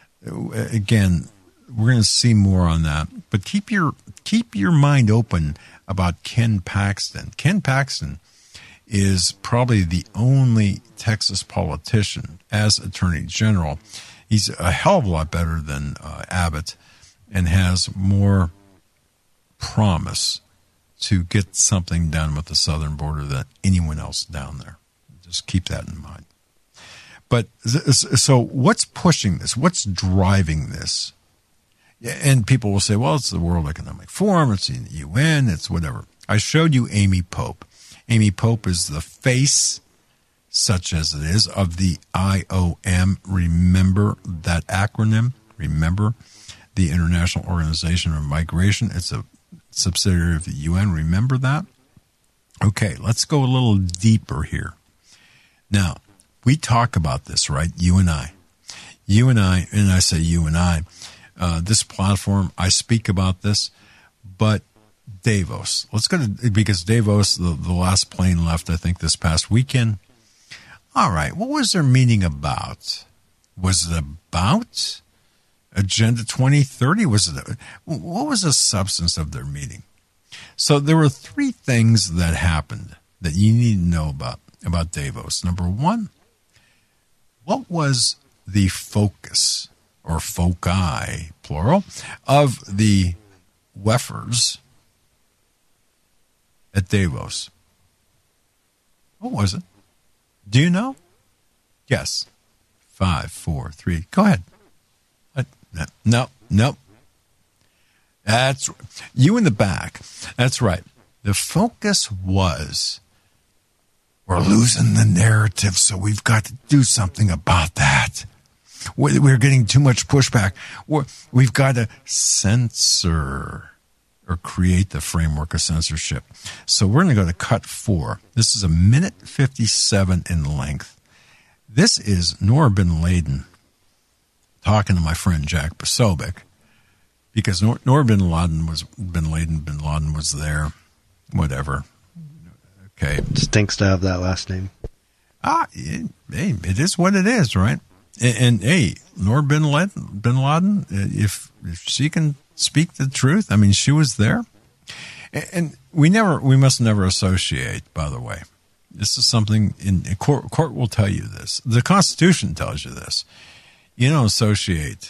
Again, we're going to see more on that, but keep your keep your mind open about Ken Paxton. Ken Paxton is probably the only Texas politician as Attorney General. He's a hell of a lot better than uh, Abbott and has more promise to get something done with the southern border than anyone else down there. Just keep that in mind. But so what's pushing this? What's driving this? And people will say, well, it's the World Economic Forum, it's the U N, it's whatever. I showed you Amy Pope. Amy Pope is the face, such as it is, of the I O M. Remember that acronym? Remember, the International Organization of Migration. It's a subsidiary of the U N. Remember that? Okay, let's go a little deeper here. Now, we talk about this, right? You and I. You and I, and I say you and I, uh, this platform, I speak about this, but Davos. Let's go to, because Davos, the, the last plane left, I think, this past weekend. All right, what was their meeting about? Was it about Agenda twenty thirty? Was it, what was the substance of their meeting? So there were three things that happened that you need to know about, about Davos. Number one, what was the focus, or foci, plural, of the W E F ers at Davos? What was it? Do you know? Yes. Five, four, three. Go ahead. Uh, no, no, no. That's you in the back. That's right. The focus was we're losing the narrative, so we've got to do something about that. We're, we're getting too much pushback. We're, we've got to censor or create the framework of censorship. So we're going to go to cut four. This is a minute fifty-seven in length. This is Noor bin Laden talking to my friend Jack Posobiec, because Noor, Noor bin Laden was bin Laden bin Laden was there. Whatever. Okay. Stinks to have that last name. Ah, it, hey, it is what it is, right? And, and hey, Noor bin Laden, bin Laden, if if she can speak the truth, I mean, she was there. And, and we never, we must never associate. By the way, this is something in, in court. Court will tell you this. The Constitution tells you this. You don't associate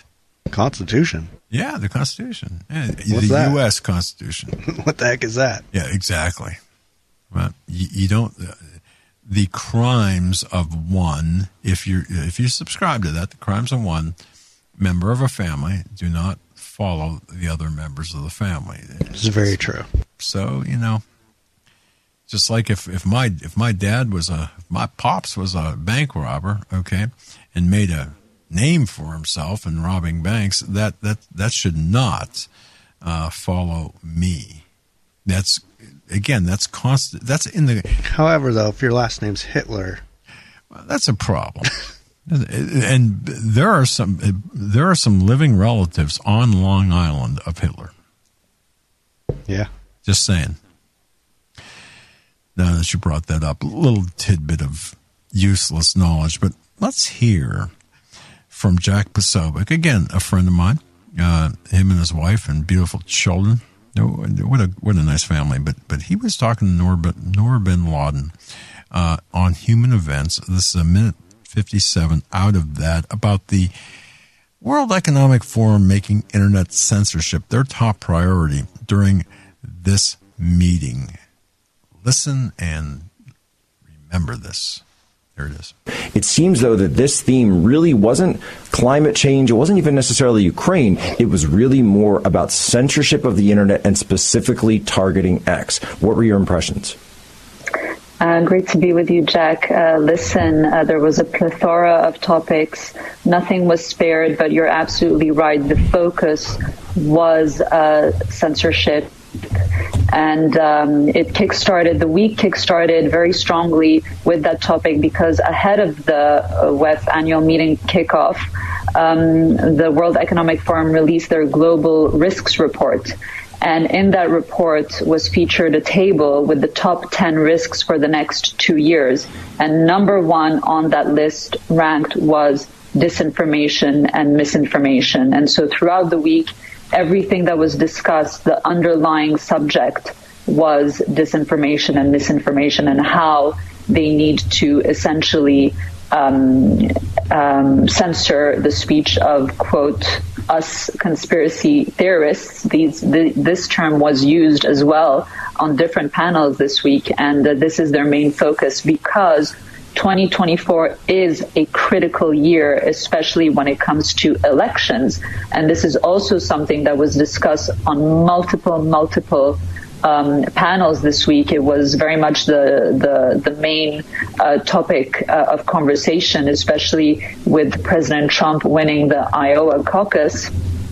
Constitution. Yeah, the Constitution. Yeah, What's the that? U S Constitution. What the heck is that? Yeah, exactly. But you, you don't. Uh, the crimes of one, if you if you subscribe to that, the crimes of one member of a family do not follow the other members of the family. It's very true. So you know, just like if, if my if my dad was a if my pops was a bank robber, okay, and made a name for himself in robbing banks, that that that should not uh, follow me. That's again, that's constant. That's in the. However, though, if your last name's Hitler, well, that's a problem. And there are some there are some living relatives on Long Island of Hitler. Yeah, just saying. Now that you brought that up, a little tidbit of useless knowledge, but let's hear from Jack Posobiec, again, a friend of mine, uh, him and his wife and beautiful children. What a what a nice family. But but he was talking to Noor, Noor bin Laden uh, on human events. This is a minute fifty-seven out of that about the World Economic Forum making internet censorship their top priority during this meeting. Listen and remember this. There it is. It seems, though, that this theme really wasn't climate change. It wasn't even necessarily Ukraine. It was really more about censorship of the internet and specifically targeting X. What were your impressions? Uh, great to be with you, Jack. Uh, listen, uh, there was a plethora of topics. Nothing was spared, but you're absolutely right. The focus was uh, censorship. And um, it kickstarted, the week kickstarted very strongly with that topic because ahead of the uh, W E F annual meeting kickoff, um, the World Economic Forum released their Global Risks Report. And in that report was featured a table with the top ten risks for the next two years. And number one on that list ranked was disinformation and misinformation. And so throughout the week, everything that was discussed, the underlying subject was disinformation and misinformation and how they need to essentially um, um, censor the speech of, quote, us conspiracy theorists. These, the, this term was used as well on different panels this week, and uh, this is their main focus because twenty twenty-four is a critical year, especially when it comes to elections. And this is also something that was discussed on multiple, multiple um, panels this week. It was very much the the, the main uh, topic uh, of conversation, especially with President Trump winning the Iowa caucus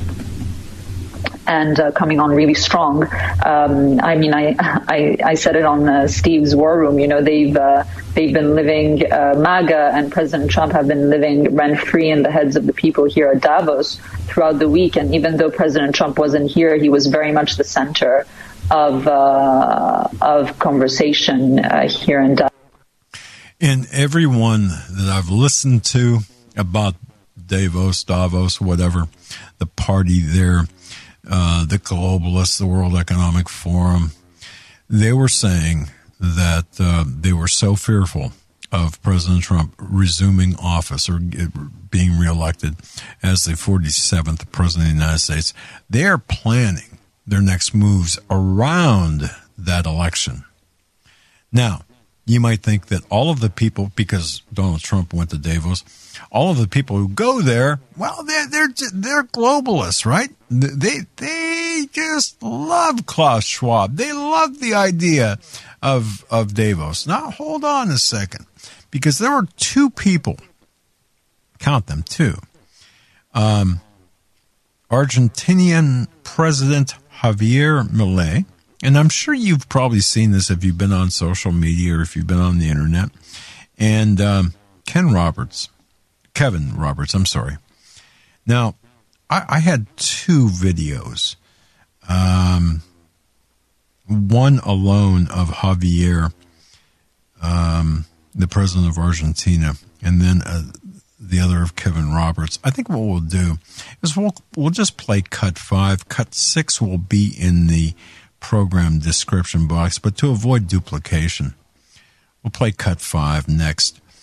and uh, coming on really strong. Um, I mean, I, I I said it on uh, Steve's War Room. You know, they've uh, they've been living uh, MAGA and President Trump have been living rent free in the heads of the people here at Davos throughout the week. And even though President Trump wasn't here, he was very much the center of uh, of conversation uh, here in Davos. And everyone that I've listened to about Davos, Davos, whatever, the party there. Uh, the globalists, the World Economic Forum, they were saying that uh, they were so fearful of President Trump resuming office or being reelected as the forty-seventh president of the United States. They are planning their next moves around that election. Now, you might think that all of the people, because Donald Trump went to Davos, all of the people who go there, well, they're they're they're globalists, right? They they just love Klaus Schwab. They love the idea of of Davos. Now, hold on a second, because there were two people, count them, two. Um, Argentinian President Javier Milei. And I'm sure you've probably seen this if you've been on social media or if you've been on the internet. And um, Ken Roberts, Kevin Roberts, I'm sorry. Now, I, I had two videos. Um, one alone of Javier, um, the president of Argentina, and then uh, the other of Kevin Roberts. I think what we'll do is we'll we'll just play cut five. Cut six will be in the program description box, but to avoid duplication, we'll play cut five next.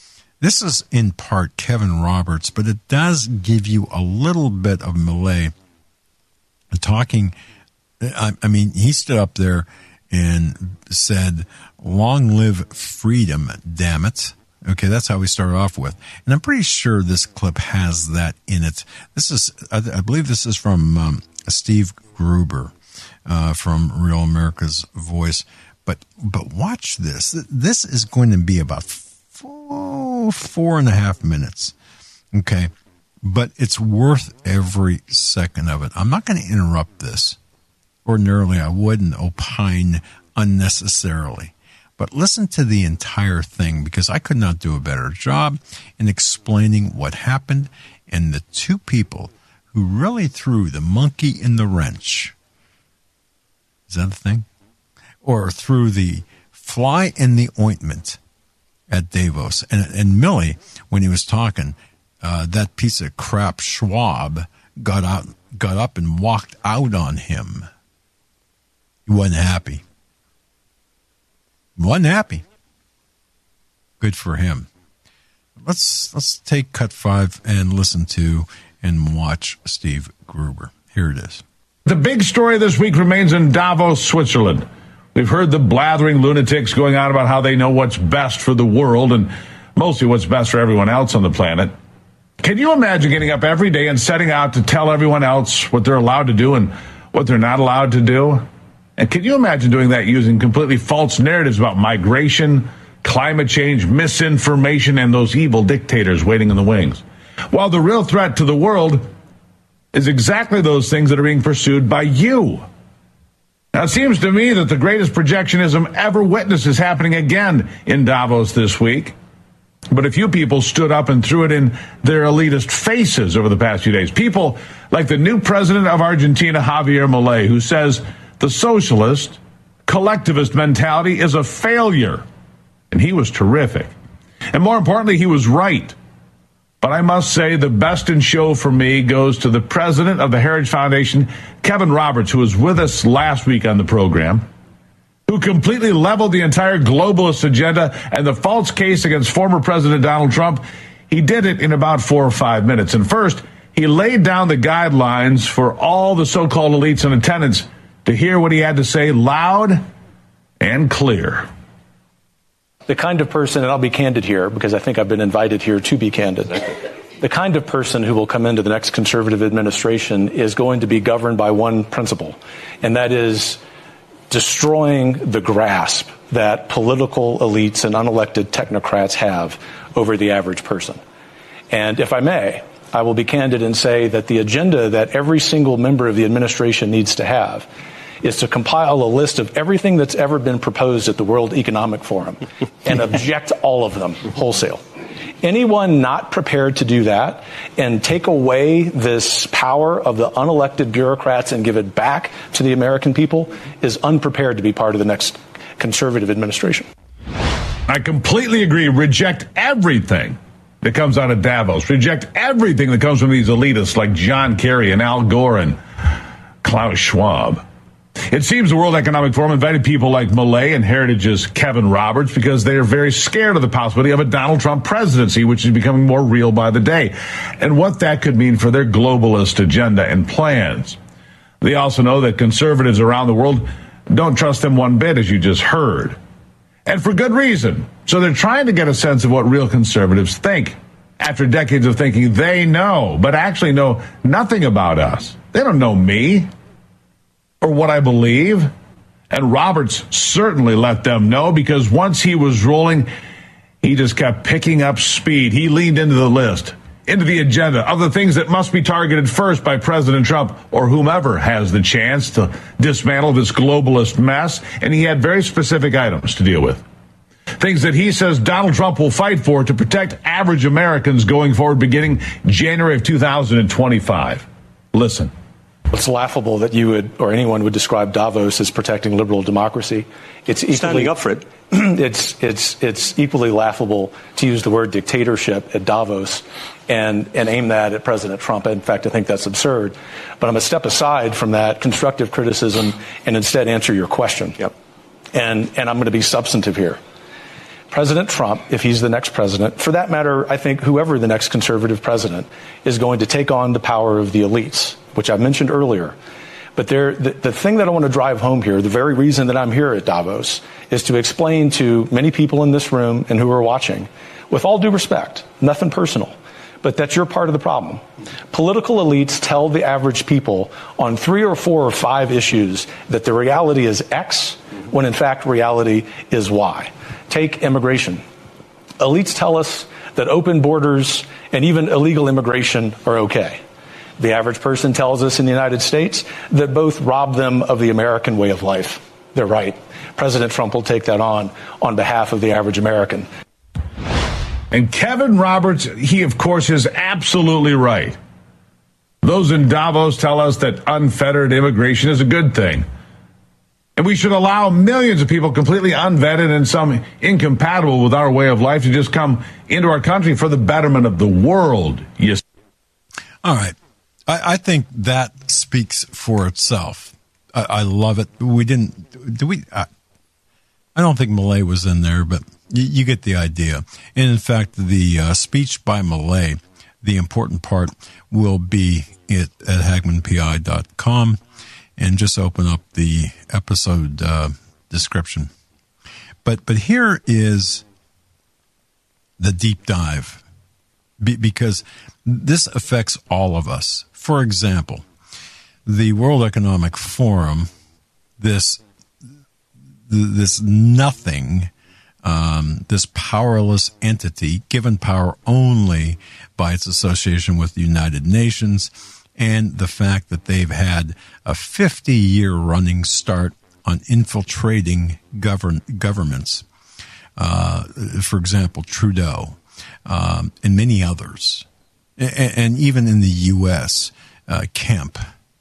This is in part Kevin Roberts, but it does give you a little bit of Milei talking. I, I mean, he stood up there and said, "Long live freedom, damn it." Okay, that's how we started off with. And I'm pretty sure this clip has that in it. This is, I, I believe this is from um, Steve Gruber uh, from Real America's Voice. But but watch this. This is going to be about four, four and a half minutes. Okay, but it's worth every second of it. I'm not going to interrupt this. Ordinarily, I wouldn't opine unnecessarily. But listen to the entire thing, because I could not do a better job in explaining what happened and the two people who really threw the monkey in the wrench. Is that a thing? Or threw the fly in the ointment at Davos. And, and Milley, when he was talking, uh, that piece of crap Schwab got out, got up and walked out on him. He wasn't happy. He wasn't happy. Good for him. Let's let's take cut five and listen to and watch Steve Gruber. Here it is. The big story this week remains in Davos, Switzerland. We've heard the blathering lunatics going on about how they know what's best for the world and mostly what's best for everyone else on the planet. Can you imagine getting up every day and setting out to tell everyone else what they're allowed to do and what they're not allowed to do? And can you imagine doing that using completely false narratives about migration, climate change, misinformation, and those evil dictators waiting in the wings? While the real threat to the world is exactly those things that are being pursued by you. Now, it seems to me that the greatest projectionism ever witnessed is happening again in Davos this week. But a few people stood up and threw it in their elitist faces over the past few days. People like the new president of Argentina, Javier Milei, who says the socialist, collectivist mentality is a failure. And he was terrific. And more importantly, he was right. But I must say the best in show for me goes to the president of the Heritage Foundation, Kevin Roberts, who was with us last week on the program, who completely leveled the entire globalist agenda and the false case against former President Donald Trump. He did it in about four or five minutes. And first, he laid down the guidelines for all the so-called elites in attendance to hear what he had to say loud and clear. The kind of person, and I'll be candid here because I think I've been invited here to be candid, the kind of person who will come into the next conservative administration is going to be governed by one principle, and that is destroying the grasp that political elites and unelected technocrats have over the average person. And if I may, I will be candid and say that the agenda that every single member of the administration needs to have is to compile a list of everything that's ever been proposed at the World Economic Forum and object all of them wholesale. Anyone not prepared to do that and take away this power of the unelected bureaucrats and give it back to the American people is unprepared to be part of the next conservative administration. I completely agree. Reject everything that comes out of Davos. Reject everything that comes from these elitists like John Kerry and Al Gore and Klaus Schwab. It seems the World Economic Forum invited people like Milei and Heritage's Kevin Roberts because they are very scared of the possibility of a Donald Trump presidency, which is becoming more real by the day, and what that could mean for their globalist agenda and plans. They also know that conservatives around the world don't trust them one bit, as you just heard. And for good reason. So they're trying to get a sense of what real conservatives think after decades of thinking they know, but actually know nothing about us. They don't know me or what I believe. And Roberts certainly let them know, because once he was rolling, he just kept picking up speed. He leaned into the list, into the agenda of the things that must be targeted first by President Trump or whomever has the chance to dismantle this globalist mess. And he had very specific items to deal with. Things that he says Donald Trump will fight for to protect average Americans going forward beginning January of two thousand twenty-five. Listen. It's laughable that you would, or anyone would, describe Davos as protecting liberal democracy. It's equally, standing up for it. It's it's it's equally laughable to use the word dictatorship at Davos and and aim that at President Trump. In fact, I think that's absurd. But I'm going to step aside from that constructive criticism and instead answer your question. Yep. And and I'm going to be substantive here. President Trump, if he's the next president, for that matter, I think whoever the next conservative president is going to take on the power of the elites, which I mentioned earlier. But there, the, the thing that I want to drive home here, the very reason that I'm here at Davos, is to explain to many people in this room and who are watching, with all due respect, nothing personal, but that you're part of the problem. Political elites tell the average people on three or four or five issues that the reality is X, when in fact reality is Y. Take immigration. Elites tell us that open borders and even illegal immigration are okay. The average person tells us in the United States that both rob them of the American way of life. They're right. President Trump will take that on on behalf of the average American. And Kevin Roberts, he, of course, is absolutely right. Those in Davos tell us that unfettered immigration is a good thing. And we should allow millions of people completely unvetted and some incompatible with our way of life to just come into our country for the betterment of the world. Yes. All right. I, I think that speaks for itself. I, I love it. We didn't, do we? I, I don't think Milley was in there, but you, you get the idea. And in fact, the uh, speech by Milley, the important part will be it at hagmann p i dot com. And just open up the episode uh, description. But but here is the deep dive, Be- because this affects all of us. For example, the World Economic Forum, this this nothing, um, this powerless entity given power only by its association with the United Nations, and the fact that they've had a fifty-year running start on infiltrating govern- governments. Uh, for example, Trudeau um, and many others. And, and even in the U S, uh, Kemp,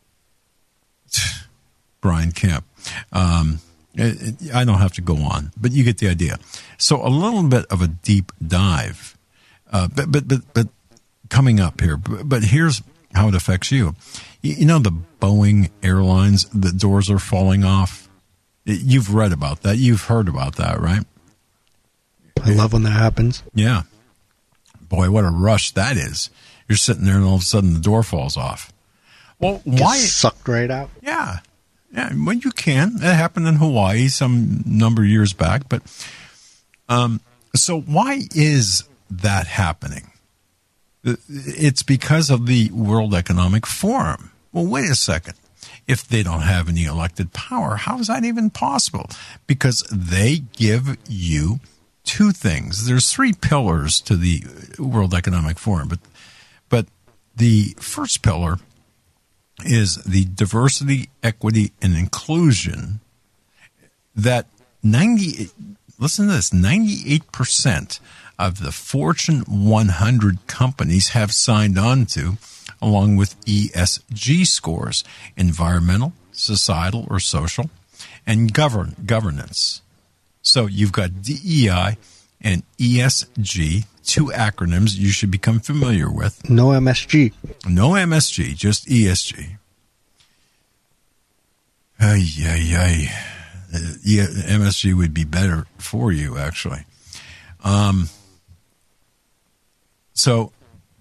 Brian Kemp. Um, I don't have to go on, but you get the idea. So a little bit of a deep dive. Uh, but, but, but, but coming up here, but, but here's how it affects you. You know, the Boeing Airlines, the doors are falling off. You've read about that. You've heard about that, right? I love when that happens. Yeah. Boy, what a rush that is. You're sitting there and all of a sudden the door falls off. Well, why? Gets sucked right out. Yeah. Yeah, well, you can. It happened in Hawaii some number of years back. But um, so why is that happening? It's because of the World Economic Forum. Well, wait a second. If they don't have any elected power, how is that even possible? Because they give you two things. There's three pillars to the World Economic Forum, but but the first pillar is the diversity, equity, and inclusion that ninety listen to this, ninety-eight percent of the Fortune one hundred companies have signed on to, along with E S G scores, environmental, societal, or social, and govern governance. So you've got D E I and E S G, two acronyms you should become familiar with. No M S G. No M S G, just E S G. Ay, ay, ay. Uh, yeah, M S G would be better for you, actually. Um, so,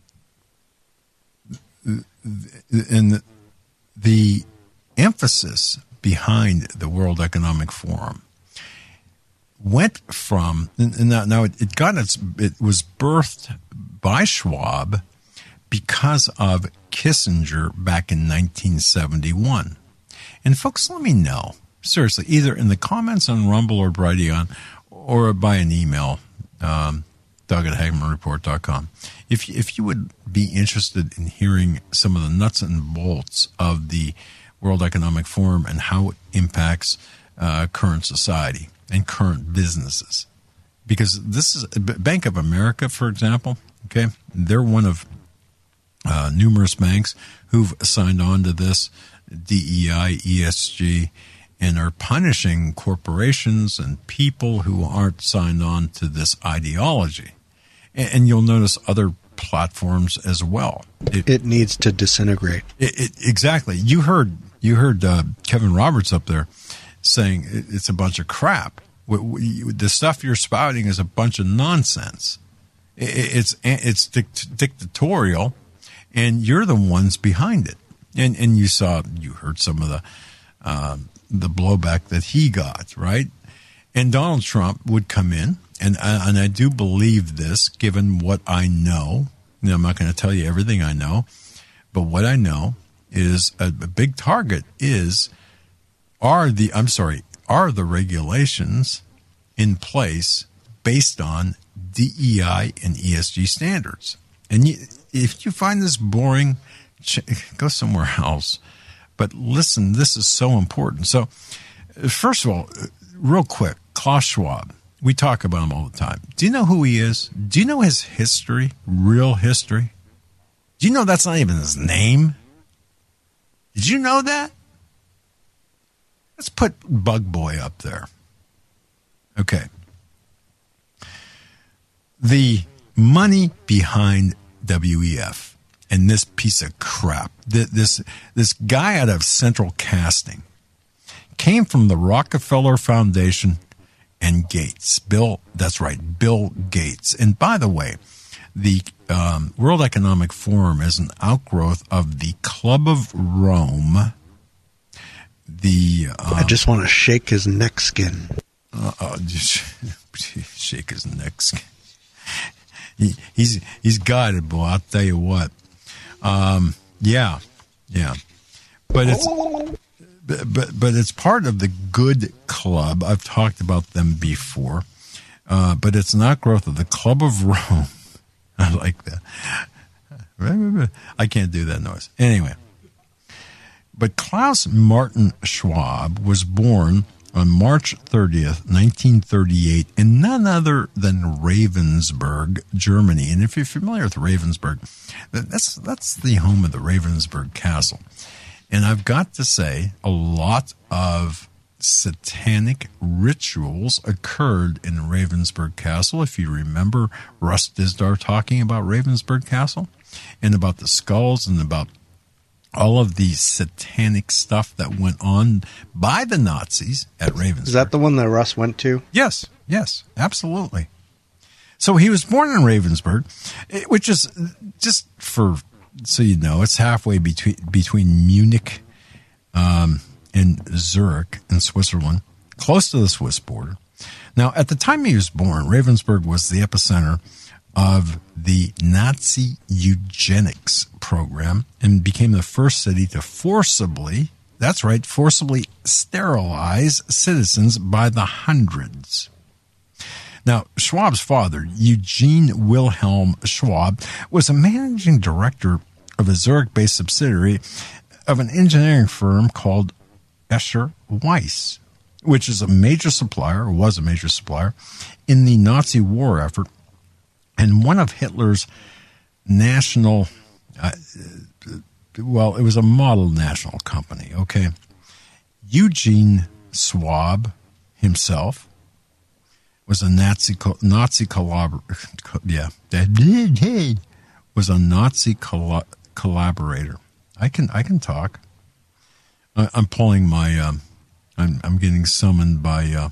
and the emphasis behind the World Economic Forum went from, and now, now it, it got its, it was birthed by Schwab because of Kissinger back in nineteen seventy-one. And folks, let me know, seriously, either in the comments on Rumble or Brighteon or by an email, um, Doug at hagmann report dot com. If, if you would be interested in hearing some of the nuts and bolts of the World Economic Forum and how it impacts uh, current society and current businesses. Because this is Bank of America, for example, okay, they're one of uh, numerous banks who've signed on to this D E I, E S G, and are punishing corporations and people who aren't signed on to this ideology. And, and you'll notice other platforms as well. It, it needs to disintegrate. It, it, exactly. You heard you heard uh, Kevin Roberts up there saying it, it's a bunch of crap. The stuff you're spouting is a bunch of nonsense. It's it's dictatorial, and you're the ones behind it. And and you saw, you heard some of the uh, the blowback that he got, right? And Donald Trump would come in, and I, and I do believe this, given what I know. You know, I'm not going to tell you everything I know, but what I know is a, a big target is are the I'm sorry are the regulations in place based on D E I and E S G standards. And you, if you find this boring, go somewhere else. But listen, this is so important. So, first of all, real quick, Klaus Schwab. We talk about him all the time. Do you know who he is? Do you know his history, real history? Do you know that's not even his name? Did you know that? Let's put Bug Boy up there. Okay. The money behind W E F and this piece of crap, this, this guy out of Central Casting, came from the Rockefeller Foundation and Gates. Bill, that's right, Bill Gates. And by the way, the um, World Economic Forum is an outgrowth of the Club of Rome. The um, I just want to shake his neck skin. Uh, uh, shake his neck skin. He, he's he's got it, boy. I'll tell you what. Um, yeah, yeah, but it's but, but but it's part of the Good Club. I've talked about them before, uh, but it's an outgrowth of the Club of Rome. I like that. I can't do that noise anyway. But Klaus Martin Schwab was born on March thirtieth, nineteen thirty-eight, in none other than Ravensburg, Germany. And if you're familiar with Ravensburg, that's that's the home of the Ravensburg Castle. And I've got to say, a lot of satanic rituals occurred in Ravensburg Castle. If you remember Russ Dizdar talking about Ravensburg Castle and about the skulls and about all of the satanic stuff that went on by the Nazis at Ravensburg. Is that the one that Russ went to? Yes, yes, absolutely. So he was born in Ravensburg, which is, just for, so you know, it's halfway between between Munich um, and Zurich in Switzerland, close to the Swiss border. Now, at the time he was born, Ravensburg was the epicenter of the Nazi eugenics program and became the first city to forcibly, that's right, forcibly sterilize citizens by the hundreds. Now, Schwab's father, Eugene Wilhelm Schwab, was a managing director of a Zurich-based subsidiary of an engineering firm called Escher Weiss, which is a major supplier, or was a major supplier, in the Nazi war effort, and one of Hitler's national, uh, well, it was a model national company, okay? Eugene Schwab himself was a Nazi, Nazi collabor- yeah, was a Nazi coll- collaborator. I can, I can talk. I, I'm pulling my, um, I'm, I'm getting summoned by, uh,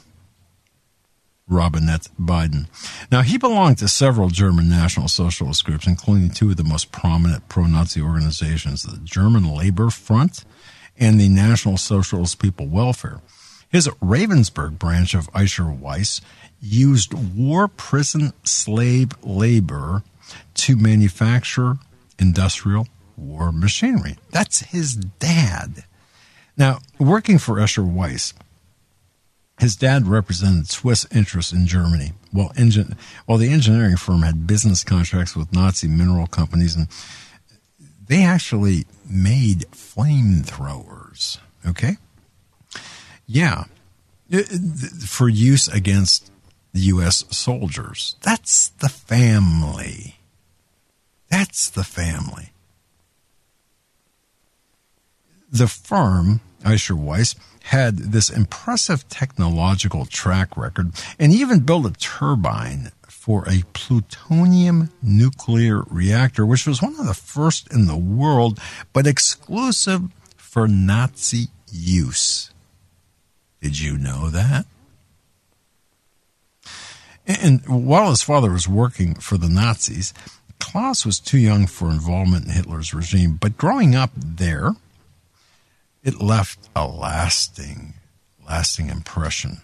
Robinette Biden. Now, he belonged to several German National Socialist groups, including two of the most prominent pro-Nazi organizations, the German Labor Front and the National Socialist People Welfare. His Ravensburg branch of Escher Weiss used war prison slave labor to manufacture industrial war machinery. That's his dad. Now, working for Escher Weiss, his dad represented Swiss interests in Germany, while, engin- while the engineering firm had business contracts with Nazi mineral companies, and they actually made flamethrowers, okay? Yeah, for use against the U S soldiers. That's the family. That's the family. The firm, Escher Weiss, had this impressive technological track record and even built a turbine for a plutonium nuclear reactor, which was one of the first in the world, but exclusive for Nazi use. Did you know that? And while his father was working for the Nazis, Klaus was too young for involvement in Hitler's regime. But growing up there, it left a lasting, lasting impression.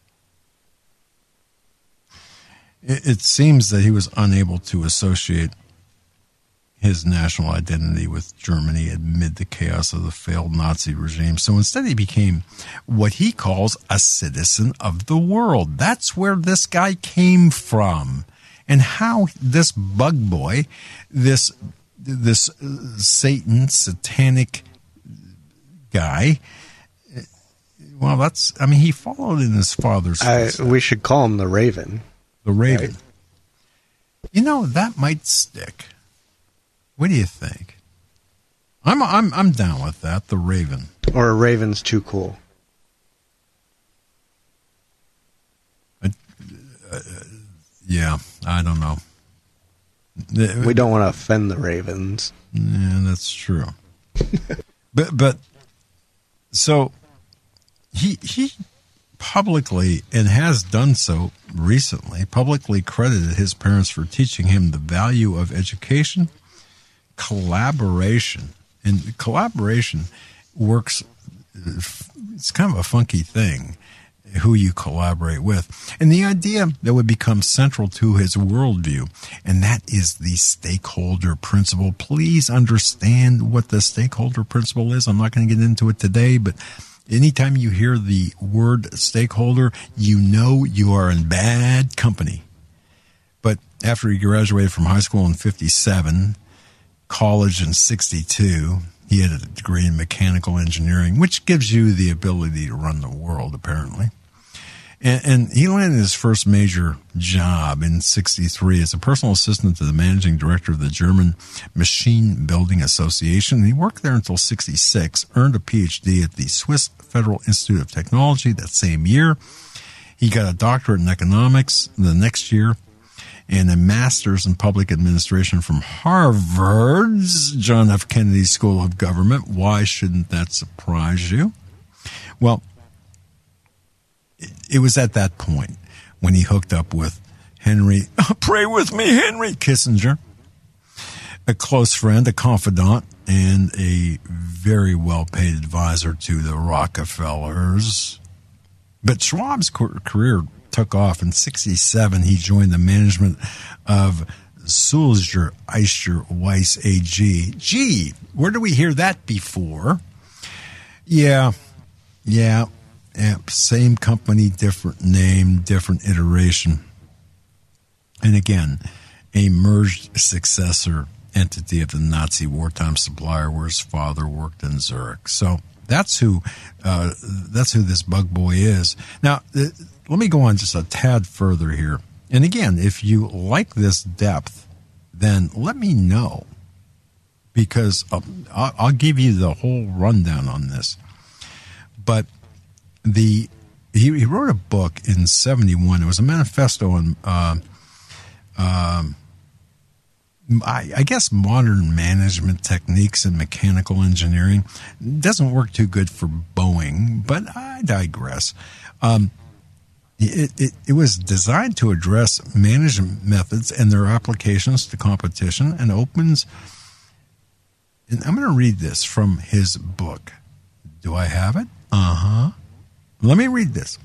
It, it seems that he was unable to associate his national identity with Germany amid the chaos of the failed Nazi regime. So instead he became what he calls a citizen of the world. That's where this guy came from. And how this bug boy, this this Satan, satanic guy, well, that's, I mean, he followed in his father's footsteps. We should call him the Raven. The Raven. Right? You know, that might stick. What do you think? I'm I'm I'm down with that. The Raven. Or a Raven's too cool. Uh, uh, yeah, I don't know. We don't want to offend the Ravens. Yeah, that's true. but but so he he publicly, and has done so recently, publicly credited his parents for teaching him the value of education. Collaboration, and collaboration works. It's kind of a funky thing, who you collaborate with, and the idea that would become central to his worldview, and that is the stakeholder principle. Please understand what the stakeholder principle is. I'm not going to get into it today, but anytime you hear the word stakeholder, you know you are in bad company. But after he graduated from high school in fifty-seven, college in sixty-two, he had a degree in mechanical engineering, which gives you the ability to run the world, apparently. And, and he landed his first major job in sixty-three as a personal assistant to the managing director of the German Machine Building Association. He worked there until sixty-six, earned a P H D at the Swiss Federal Institute of Technology that same year. He got a doctorate in economics the next year, and a master's in public administration from Harvard's John F. Kennedy School of Government. Why shouldn't that surprise you? Well, it was at that point when he hooked up with Henry, pray with me, Henry Kissinger, a close friend, a confidant, and a very well-paid advisor to the Rockefellers. But Schwab's career took off. In sixty-seven, he joined the management of Sulzer Eicher Weiss A G. Gee, where did we hear that before? Yeah, yeah, yeah, same company, different name, different iteration. And again, a merged successor entity of the Nazi wartime supplier where his father worked in Zurich. So that's who, uh, that's who this bug boy is. Now, th- let me go on just a tad further here. And again, if you like this depth, then let me know, because I'll, I'll give you the whole rundown on this. But the he, he wrote a book in seventy-one. It was a manifesto on, uh, um, I, I guess, modern management techniques in mechanical engineering. It doesn't work too good for Boeing, but I digress. Um, It, it, it was designed to address management methods and their applications to competition, and opens, and I'm going to read this from his book. Do I have it? Uh-huh. Let me read this.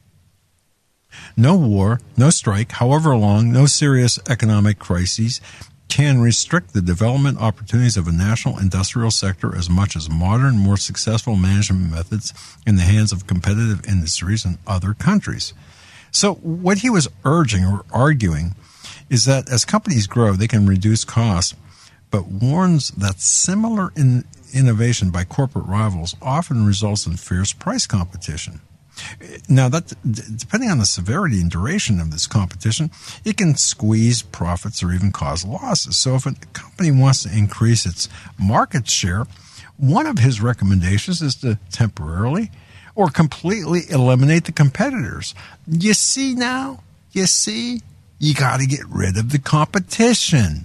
No war, no strike, however long, no serious economic crises can restrict the development opportunities of a national industrial sector as much as modern, more successful management methods in the hands of competitive industries in other countries. So what he was urging or arguing is that as companies grow, they can reduce costs, but warns that similar in innovation by corporate rivals often results in fierce price competition. Now, that depending on the severity and duration of this competition, it can squeeze profits or even cause losses. So if a company wants to increase its market share, one of his recommendations is to temporarily or completely eliminate the competitors. You see now? You see? You got to get rid of the competition.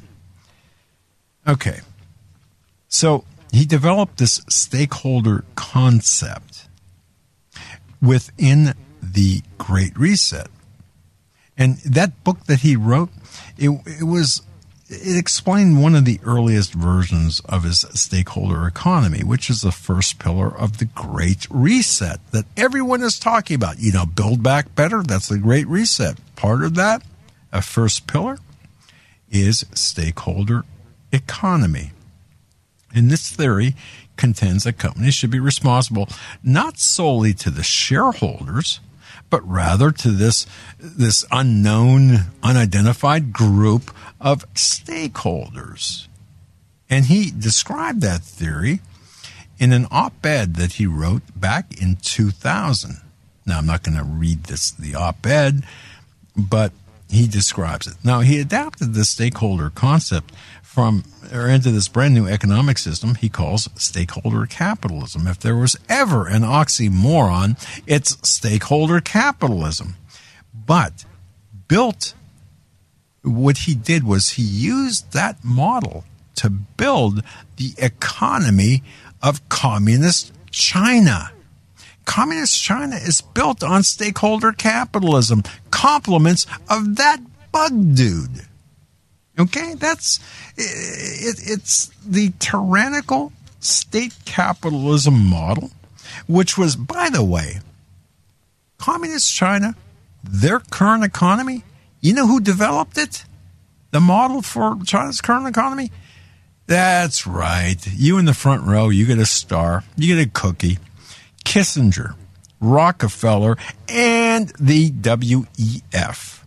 Okay. So he developed this stakeholder concept within the Great Reset. And that book that he wrote, it, it was, it explained one of the earliest versions of his stakeholder economy, which is the first pillar of the Great Reset that everyone is talking about. You know, Build Back Better, that's the Great Reset. Part of that, a first pillar, is stakeholder economy. And this theory contends that companies should be responsible not solely to the shareholders, but rather to this, this unknown, unidentified group of stakeholders. And he described that theory in an op-ed that he wrote back in two thousand. Now, I'm not going to read this, the op-ed, but he describes it. Now, he adapted the stakeholder concept from or into this brand new economic system he calls stakeholder capitalism. If there was ever an oxymoron, it's stakeholder capitalism. But built, what he did was he used that model to build the economy of communist China. Communist China is built on stakeholder capitalism, compliments of that bug dude. Okay, that's it, it's the tyrannical state capitalism model, which was, by the way, communist China, their current economy. You know who developed it? The model for China's current economy? That's right. You in the front row, you get a star, you get a cookie. Kissinger, Rockefeller, and the W E F.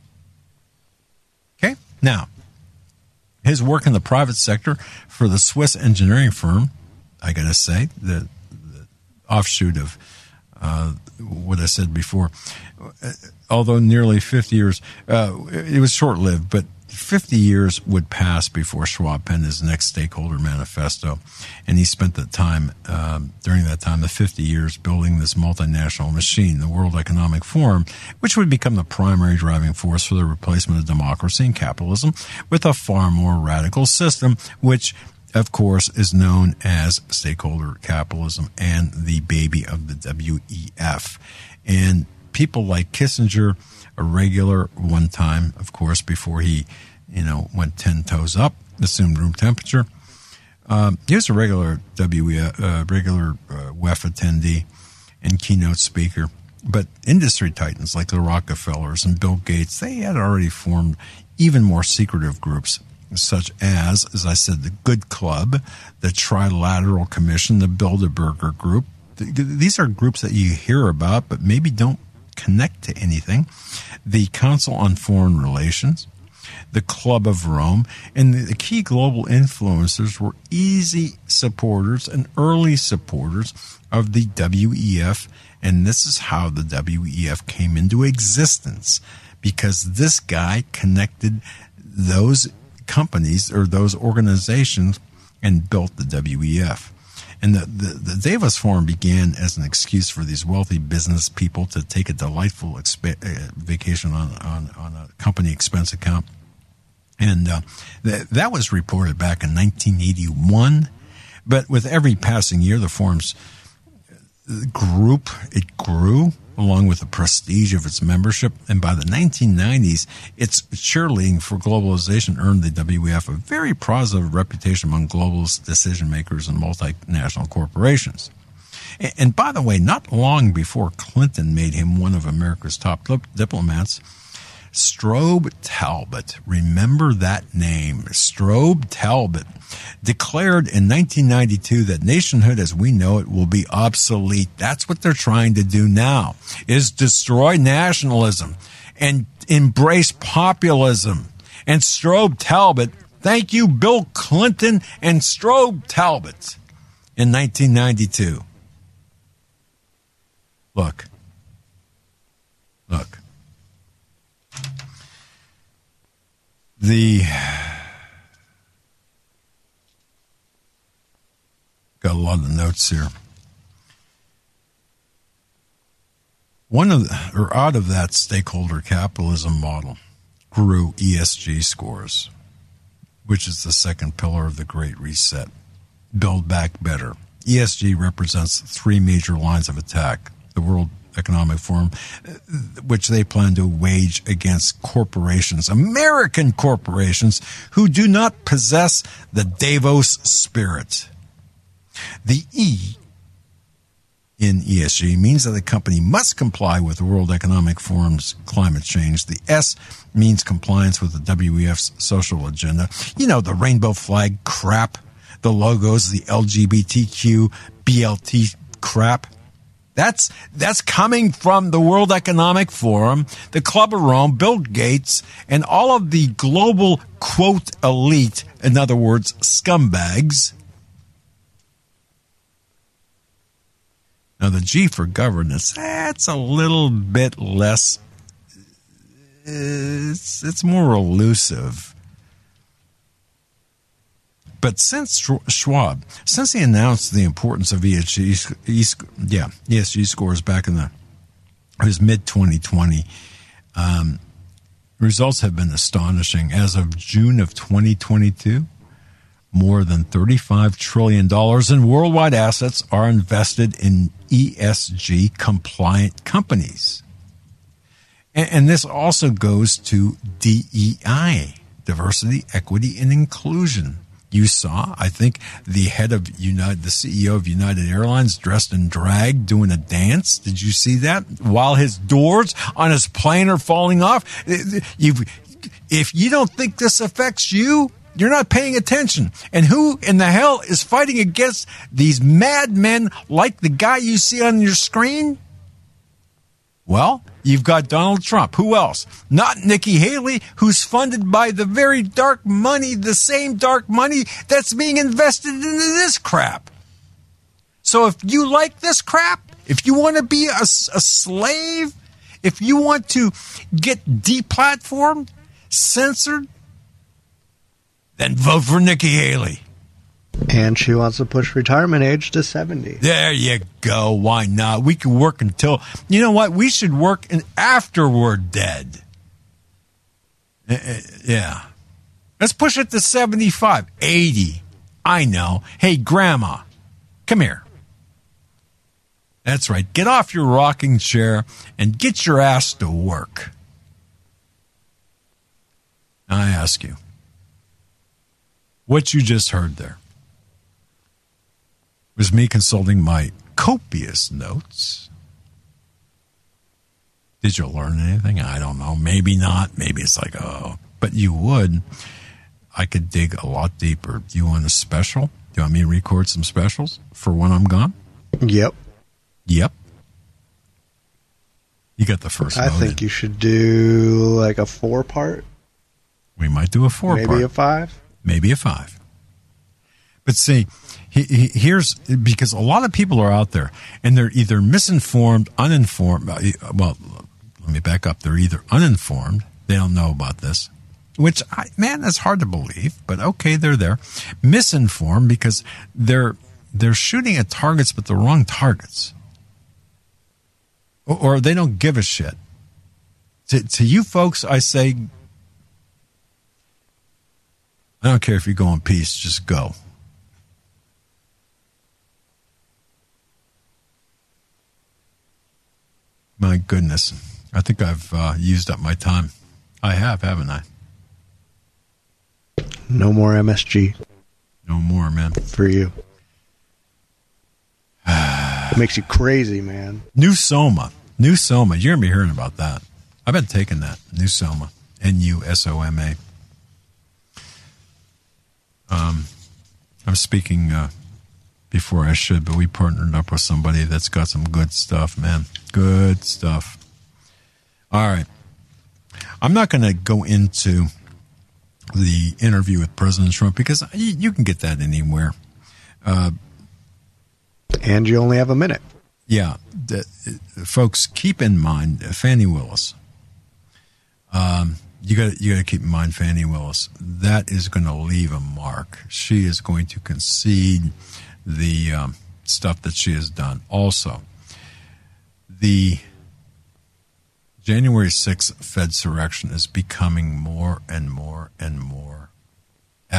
Okay, now, his work in the private sector for the Swiss engineering firm, I got to say, the, the offshoot of uh, what I said before, although nearly fifty years, uh, it was short-lived, but fifty years would pass before Schwab penned his next stakeholder manifesto. And he spent the time, um, during that time, the fifty years, building this multinational machine, the World Economic Forum, which would become the primary driving force for the replacement of democracy and capitalism with a far more radical system, which, of course, is known as stakeholder capitalism and the baby of the W E F. And people like Kissinger, a regular one time, of course, before he, you know, went ten toes up, assumed room temperature. Um, he was a regular W E F, uh, regular uh, W E F attendee and keynote speaker. But industry titans like the Rockefellers and Bill Gates, they had already formed even more secretive groups, such as, as I said, the Good Club, the Trilateral Commission, the Bilderberger Group. These are groups that you hear about, but maybe don't connect to anything. The Council on Foreign Relations, the Club of Rome, and the key global influencers were easy supporters and early supporters of the W E F, and this is how the W E F came into existence, because this guy connected those companies or those organizations and built the W E F. And the, the, the Davos Forum began as an excuse for these wealthy business people to take a delightful exp- uh, vacation on, on, on a company expense account. And uh, th- that was reported back in nineteen eighty-one. But with every passing year, the forum's group, it grew along with the prestige of its membership. And by the nineteen nineties, its cheerleading for globalization earned the W E F a very positive reputation among globalist decision makers and multinational corporations. And, and by the way, not long before Clinton made him one of America's top diplomats, Strobe Talbot, remember that name, Strobe Talbot, declared in nineteen ninety-two that nationhood as we know it will be obsolete. That's what they're trying to do now, is destroy nationalism and embrace populism. And Strobe Talbot, thank you, Bill Clinton and Strobe Talbot, in nineteen ninety-two. Look. Look. The got a lot of notes here. One of the, or out of that stakeholder capitalism model grew E S G scores, which is the second pillar of the Great Reset. Build Back Better. E S G represents three major lines of attack: the World Economic Forum, which they plan to wage against corporations, American corporations, who do not possess the Davos spirit. The E in E S G means that the company must comply with the World Economic Forum's climate change. The S means compliance with the W E F's social agenda. You know, the rainbow flag crap, the logos, the L G B T Q, B L T crap. That's that's coming from the World Economic Forum, the Club of Rome, Bill Gates, and all of the global, quote, elite, in other words, scumbags. Now, the G for governance, that's a little bit less, it's, it's more elusive. But since Schwab, since he announced the importance of E S G, yeah, E S G scores back in the it was mid twenty twenty, um, results have been astonishing. As of June of twenty twenty-two, more than thirty-five trillion dollars in worldwide assets are invested in E S G compliant companies. And, and this also goes to D E I, diversity, equity, and inclusion. You saw, I think, the head of United, the C E O of United Airlines dressed in drag doing a dance. Did you see that? While his doors on his plane are falling off. You've, if you don't think this affects you, you're not paying attention. And who in the hell is fighting against these madmen like the guy you see on your screen? Well, you've got Donald Trump. Who else? Not Nikki Haley, who's funded by the very dark money, the same dark money that's being invested into this crap. So if you like this crap, if you want to be a, a slave, if you want to get deplatformed, censored, then vote for Nikki Haley. And she wants to push retirement age to seventy. There you go. Why not? We can work until, you know what? We should work in, after we're dead. Uh, yeah. Let's push it to seventy-five, eighty. I know. Hey, Grandma, come here. That's right. Get off your rocking chair and get your ass to work. I ask you, what you just heard there was me consulting my copious notes. Did you learn anything? I don't know. Maybe not. Maybe it's like, oh, but you would. I could dig a lot deeper. Do you want a special? Do you want me to record some specials for when I'm gone? Yep. Yep. You got the first I think in. You should do like a four part. We might do a four Maybe part. Maybe a five. Maybe a five. But see, he, he, here's, because a lot of people are out there and they're either misinformed, uninformed. Well, let me back up. They're either uninformed. They don't know about this, which, I, man, that's hard to believe, but okay, they're there. Misinformed because they're, they're shooting at targets, but the wrong targets. Or, or they don't give a shit. To, to you folks, I say, I don't care if you go in peace, just go. My goodness. I think I've uh, used up my time. I have, haven't I? No more M S G. No more, man. For you. It makes you crazy, man. New Soma. New Soma. You're going to be hearing about that. I've been taking that. New Soma. N U S O M A. Um, I'm speaking uh, before I should, but we partnered up with somebody that's got some good stuff, man. Good stuff. All right. I'm not going to go into the interview with President Trump because you, you can get that anywhere. Uh, and you only have a minute. Yeah. The, folks, keep in mind Fani Willis. Um, You got you got to keep in mind Fani Willis. That is going to leave a mark. She is going to concede the um, stuff that she has done. Also, the January sixth Fedsurrection is becoming more and more and more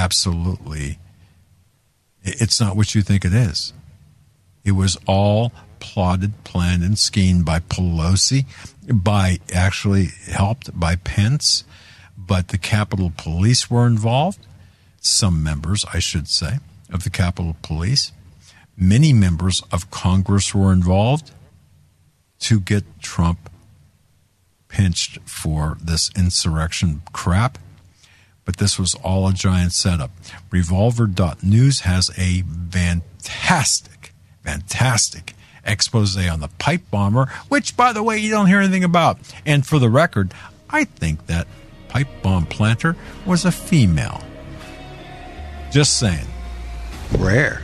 absolutely. It's not what you think it is. It was all plotted, planned, and schemed by Pelosi, by actually helped by Pence, but the Capitol Police were involved. Some members, I should say, of the Capitol Police. Many members of Congress were involved to get Trump pinched for this insurrection crap. But this was all a giant setup. Revolver dot news has a fantastic, fantastic expose on the pipe bomber, which, by the way, you don't hear anything about. And for the record, I think that pipe bomb planter was a female. Just saying. Rare.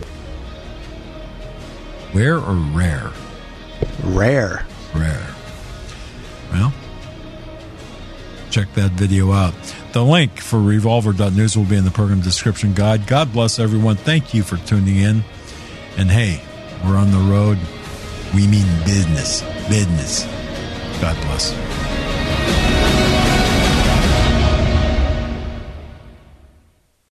Where or rare? Rare. Rare. Well, check that video out. The link for Revolver dot news will be in the program description guide. God bless everyone. Thank you for tuning in. And hey, we're on the road. We mean business. Business. God bless.